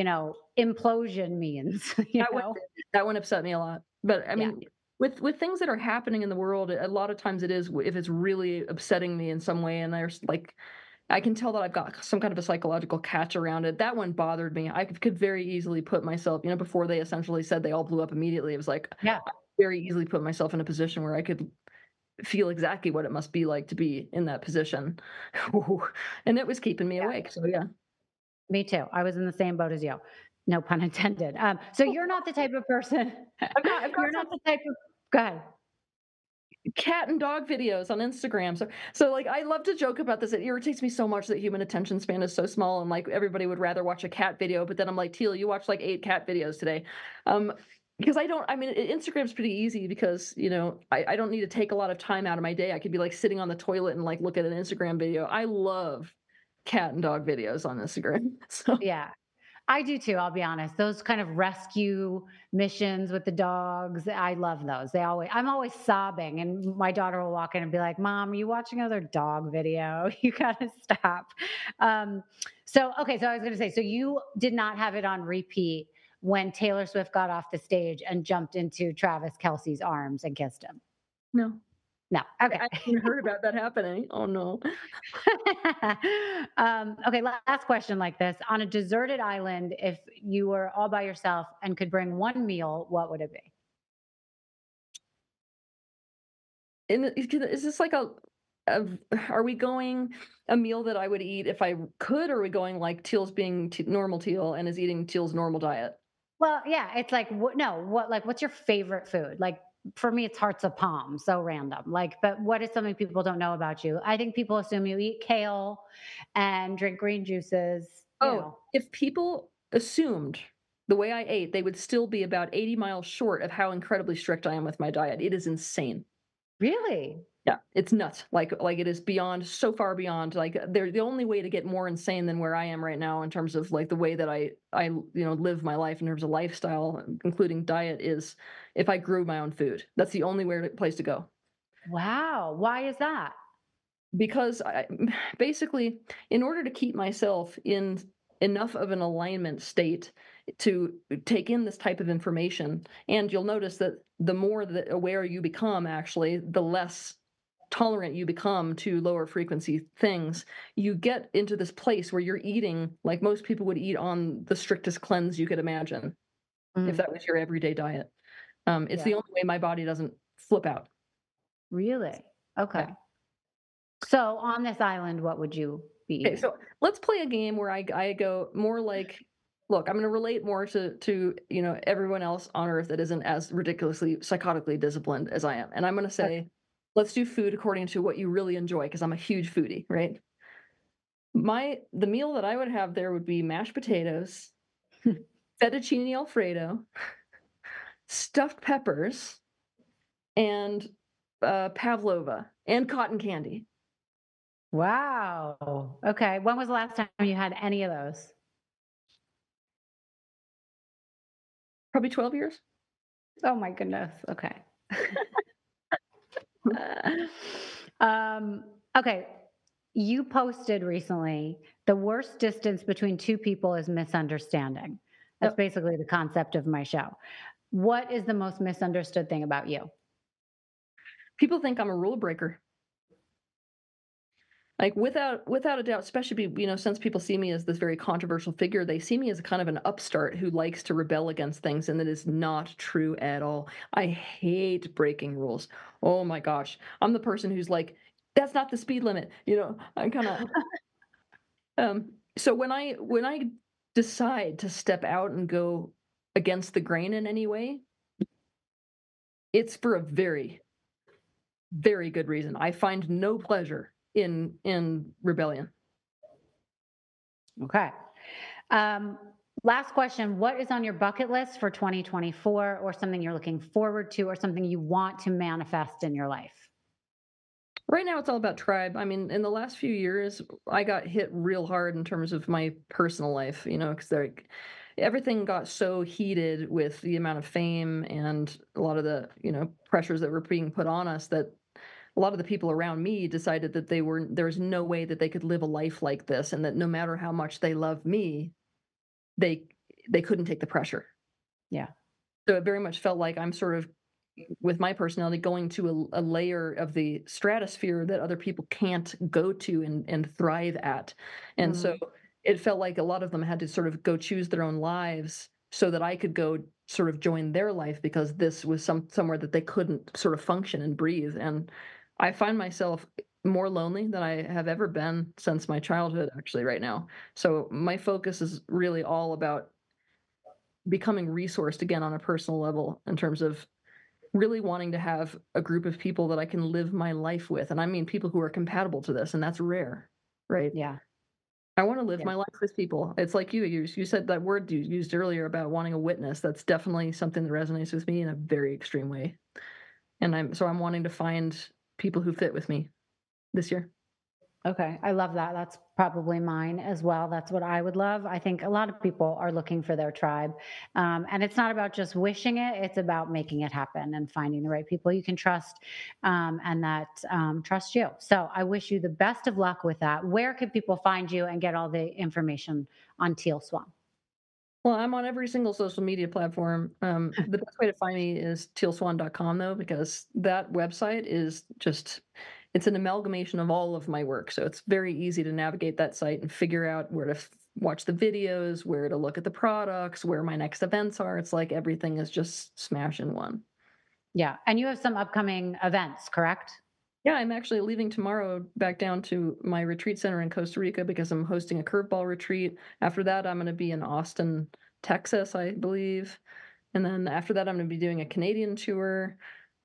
implosion means, that one did. That one upset me a lot. But I Yeah. mean, with things that are happening in the world, a lot of times it is if it's really upsetting me in some way, and there's like I can tell that I've got some kind of a psychological catch around it. That one bothered me. I could very easily put myself, before they essentially said they all blew up immediately, it was like Yeah. I could very easily put myself in a position where I could feel exactly what it must be like to be in that position. And it was keeping me Yeah. awake. So yeah. Me too. I was in the same boat as you. No pun intended. So you're not the type of person, I've got you're not some the type of, go ahead. cat and dog videos on Instagram. So like I love to joke about this. It irritates me so much that human attention span is so small, and like everybody would rather watch a cat video, but then I'm like, Teal, you watched like 8 cat videos today. Um because I mean, Instagram's pretty easy because, I don't need to take a lot of time out of my day. I could be like sitting on the toilet and like look at an Instagram video. I love cat and dog videos on Instagram. So Yeah. I do too, I'll be honest. Those kind of rescue missions with the dogs, I love those. I'm always sobbing, and my daughter will walk in and be like, "Mom, are you watching another dog video? You gotta stop." Um, so I was gonna say, so you did not have it on repeat when Taylor Swift got off the stage and jumped into Travis Kelce's arms and kissed him? no. No. Okay. I haven't even heard about that happening. Oh no. Okay, last question like this. On a deserted island, if you were all by yourself and could bring one meal, what would it be? And is this like a are we going a meal that I would eat if I could, or are we going like Teal's being normal Teal and is eating Teal's normal diet? Well, yeah, it's like what's your favorite food? Like for me, it's hearts of palm, so random. Like, but what is something people don't know about you? I think people assume you eat kale and drink green juices, Oh, if people assumed the way I ate, they would still be about 80 miles short of how incredibly strict I am with my diet. It is insane. Really? Yeah, it's nuts. Like it is beyond, so far beyond. Like they're the only way to get more insane than where I am right now in terms of like the way that I live my life in terms of lifestyle, including diet, is if I grew my own food. That's the only place to go. Wow. Why is that? Because basically, in order to keep myself in enough of an alignment state to take in this type of information, and you'll notice that the more that aware you become, actually, the less tolerant you become to lower frequency things. You get into this place where you're eating like most people would eat on the strictest cleanse you could imagine, if Mm, that was your everyday diet. It's yeah. the only way my body doesn't flip out. Really? Yeah. Okay. So on this island, what would you be Okay, eating? so let's play a game where I go more like, look, I'm going to relate more to everyone else on Earth that isn't as ridiculously psychotically disciplined as I am, and I'm going to say, let's do food according to what you really enjoy because I'm a huge foodie, right? The meal that I would have there would be mashed potatoes, Okay. fettuccine alfredo, stuffed peppers, and pavlova and cotton candy. Wow. Okay. When was the last time you had any of those? Probably 12 years. Oh my goodness. Okay. um, okay. You posted recently the worst distance between two people is misunderstanding. That's Yep. basically the concept of my show. What is the most misunderstood thing about you? People think I'm a rule breaker. Like without a doubt, especially since people see me as this very controversial figure, they see me as a kind of an upstart who likes to rebel against things, and that is not true at all. I hate breaking rules. Oh my gosh, I'm the person who's like, that's not the speed limit. I'm kind of so when I decide to step out and go against the grain in any way, it's for a very, very good reason. I find no pleasure in rebellion. Okay. Um, Last question. What is on your bucket list for 2024 or something you're looking forward to or something you want to manifest in your life? Right now, it's all about tribe. I mean, in the last few years, I got hit real hard in terms of my personal life, because everything got so heated with the amount of fame and a lot of the, pressures that were being put on us, that a lot of the people around me decided that there was no way that they could live a life like this, and that no matter how much they loved me, they they couldn't take the pressure. Yeah. So it very much felt like I'm sort of, with my personality, going to a layer of the stratosphere that other people can't go to and thrive at. And so Mhm. it felt like a lot of them had to sort of go choose their own lives so that I could go sort of join their life, because this was somewhere that they couldn't sort of function and breathe. And I find myself more lonely than I have ever been since my childhood, actually, right now. So my focus is really all about becoming resourced again on a personal level, in terms of really wanting to have a group of people that I can live my life with. And I mean people who are compatible to this, and that's rare, right? Yeah. I want to live Yeah. my life with people. It's like you said that word you used earlier about wanting a witness. That's definitely something that resonates with me in a very extreme way. And I'm wanting to find people who fit with me this year. Okay. I love that. That's probably mine as well. That's what I would love. I think a lot of people are looking for their tribe. And it's not about just wishing it, it's about making it happen and finding the right people you can trust and that trust you. So I wish you the best of luck with that. Where could people find you and get all the information on Teal Swan? Well, I'm on every single social media platform. The best way to find me is tealswan.com, though, because that website is just, it's an amalgamation of all of my work. So it's very easy to navigate that site and figure out where to watch the videos, where to look at the products, where my next events are. It's like everything is just smash in one. Yeah. And you have some upcoming events, correct? Yeah, I'm actually leaving tomorrow back down to my retreat center in Costa Rica because I'm hosting a curveball retreat. After that, I'm going to be in Austin, Texas, I believe. And then after that, I'm going to be doing a Canadian tour.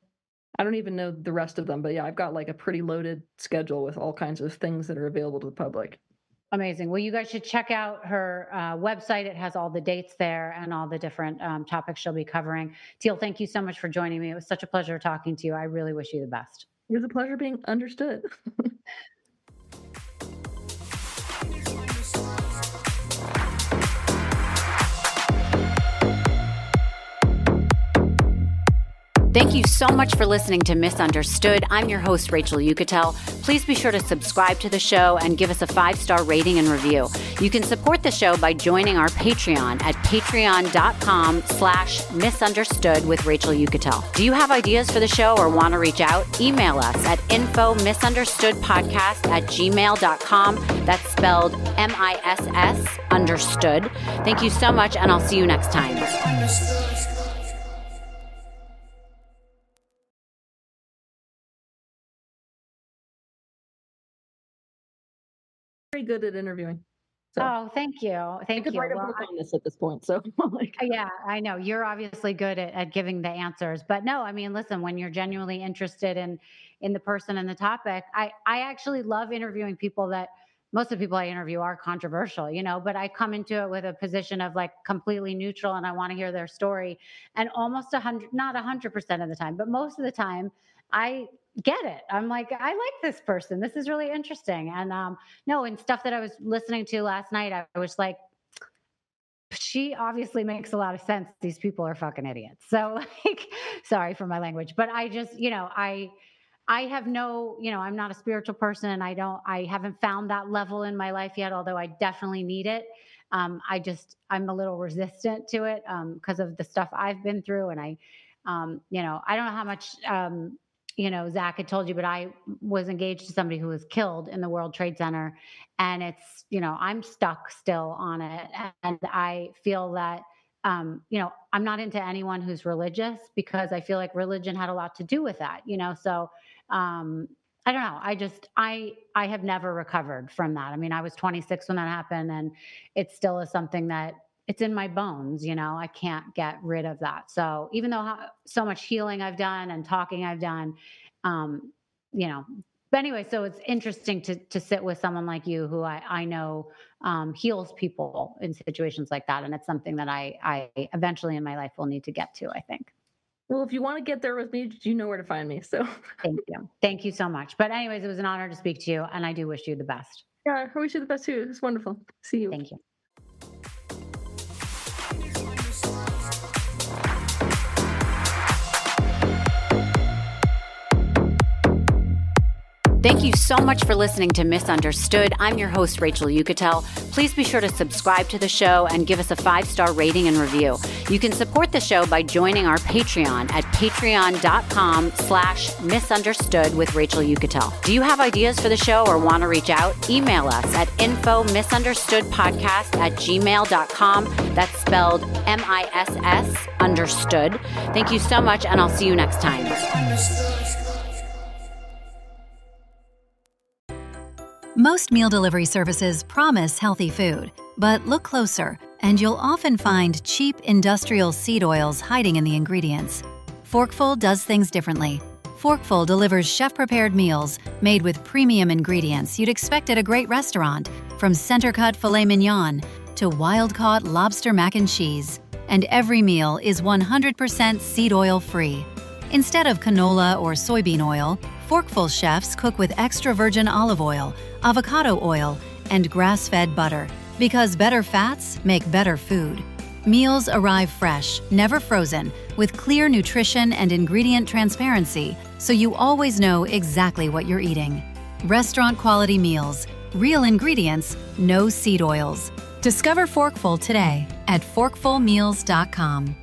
I don't even know the rest of them, but yeah, I've got like a pretty loaded schedule with all kinds of things that are available to the public. Amazing. Well, you guys should check out her website. It has all the dates there and all the different topics she'll be covering. Teal, thank you so much for joining me. It was such a pleasure talking to you. I really wish you the best. It was a pleasure being understood. Thank you so much for listening to Misunderstood. I'm your host, Rachel Uchitel. Please be sure to subscribe to the show and give us a 5-star rating and review. You can support the show by joining our Patreon at patreon.com/misunderstood with Rachel Uchitel. Do you have ideas for the show or want to reach out? Email us at info misunderstoodpodcast@gmail.com. That's spelled MISS understood. Thank you so much, and I'll see you next time. Very good at interviewing. So Oh, thank you. I Thank could you. write a Well, book on this at this point. So like, yeah, I know you're obviously good at giving the answers, but no, I mean, listen, when you're genuinely interested in the person and the topic, I actually love interviewing people that most of the people I interview are controversial, but I come into it with a position of like completely neutral and I want to hear their story. And almost 100, not 100% of the time, but most of the time I get it. I'm like, I like this person. This is really interesting. And no, and stuff that I was listening to last night, I was like, she obviously makes a lot of sense. These people are fucking idiots. So like, sorry for my language, but I just, I have no, I'm not a spiritual person. I haven't found that level in my life yet, although I definitely need it. I'm a little resistant to it because of the stuff I've been through. And I don't know how much, Zach had told you, but I was engaged to somebody who was killed in the World Trade Center. And it's, I'm stuck still on it. And I feel that, I'm not into anyone who's religious because I feel like religion had a lot to do with that, so I don't know. I have never recovered from that. I mean, I was 26 when that happened and it still is something that it's in my bones, I can't get rid of that. So even though so much healing I've done and talking I've done, but anyway, so it's interesting to sit with someone like you who I know heals people in situations like that. And it's something that I eventually in my life will need to get to, I think. well, if you want to get there with me, you know where to find me. So Thank you. Thank you so much. But anyways, it was an honor to speak to you and I do wish you the best. yeah, I wish you the best too. It's wonderful. See you. Thank you. Thank you so much for listening to Misunderstood. I'm your host, Rachel Uchitel. Please be sure to subscribe to the show and give us a 5-star rating and review. You can support the show by joining our Patreon at patreon.com/misunderstood with Rachel Uchitel. Do you have ideas for the show or want to reach out? Email us at info misunderstoodpodcast@gmail.com. That's spelled MISS understood. Thank you so much, and I'll see you next time. Most meal delivery services promise healthy food, but look closer, and you'll often find cheap industrial seed oils hiding in the ingredients. Forkful does things differently. Forkful delivers chef-prepared meals made with premium ingredients you'd expect at a great restaurant, from center-cut filet mignon to wild-caught lobster mac and cheese. And every meal is 100% seed oil free. Instead of canola or soybean oil, Forkful chefs cook with extra virgin olive oil, avocado oil, and grass-fed butter, because better fats make better food. Meals arrive fresh, never frozen, with clear nutrition and ingredient transparency, so you always know exactly what you're eating. Restaurant-quality meals, real ingredients, no seed oils. Discover Forkful today at forkfulmeals.com.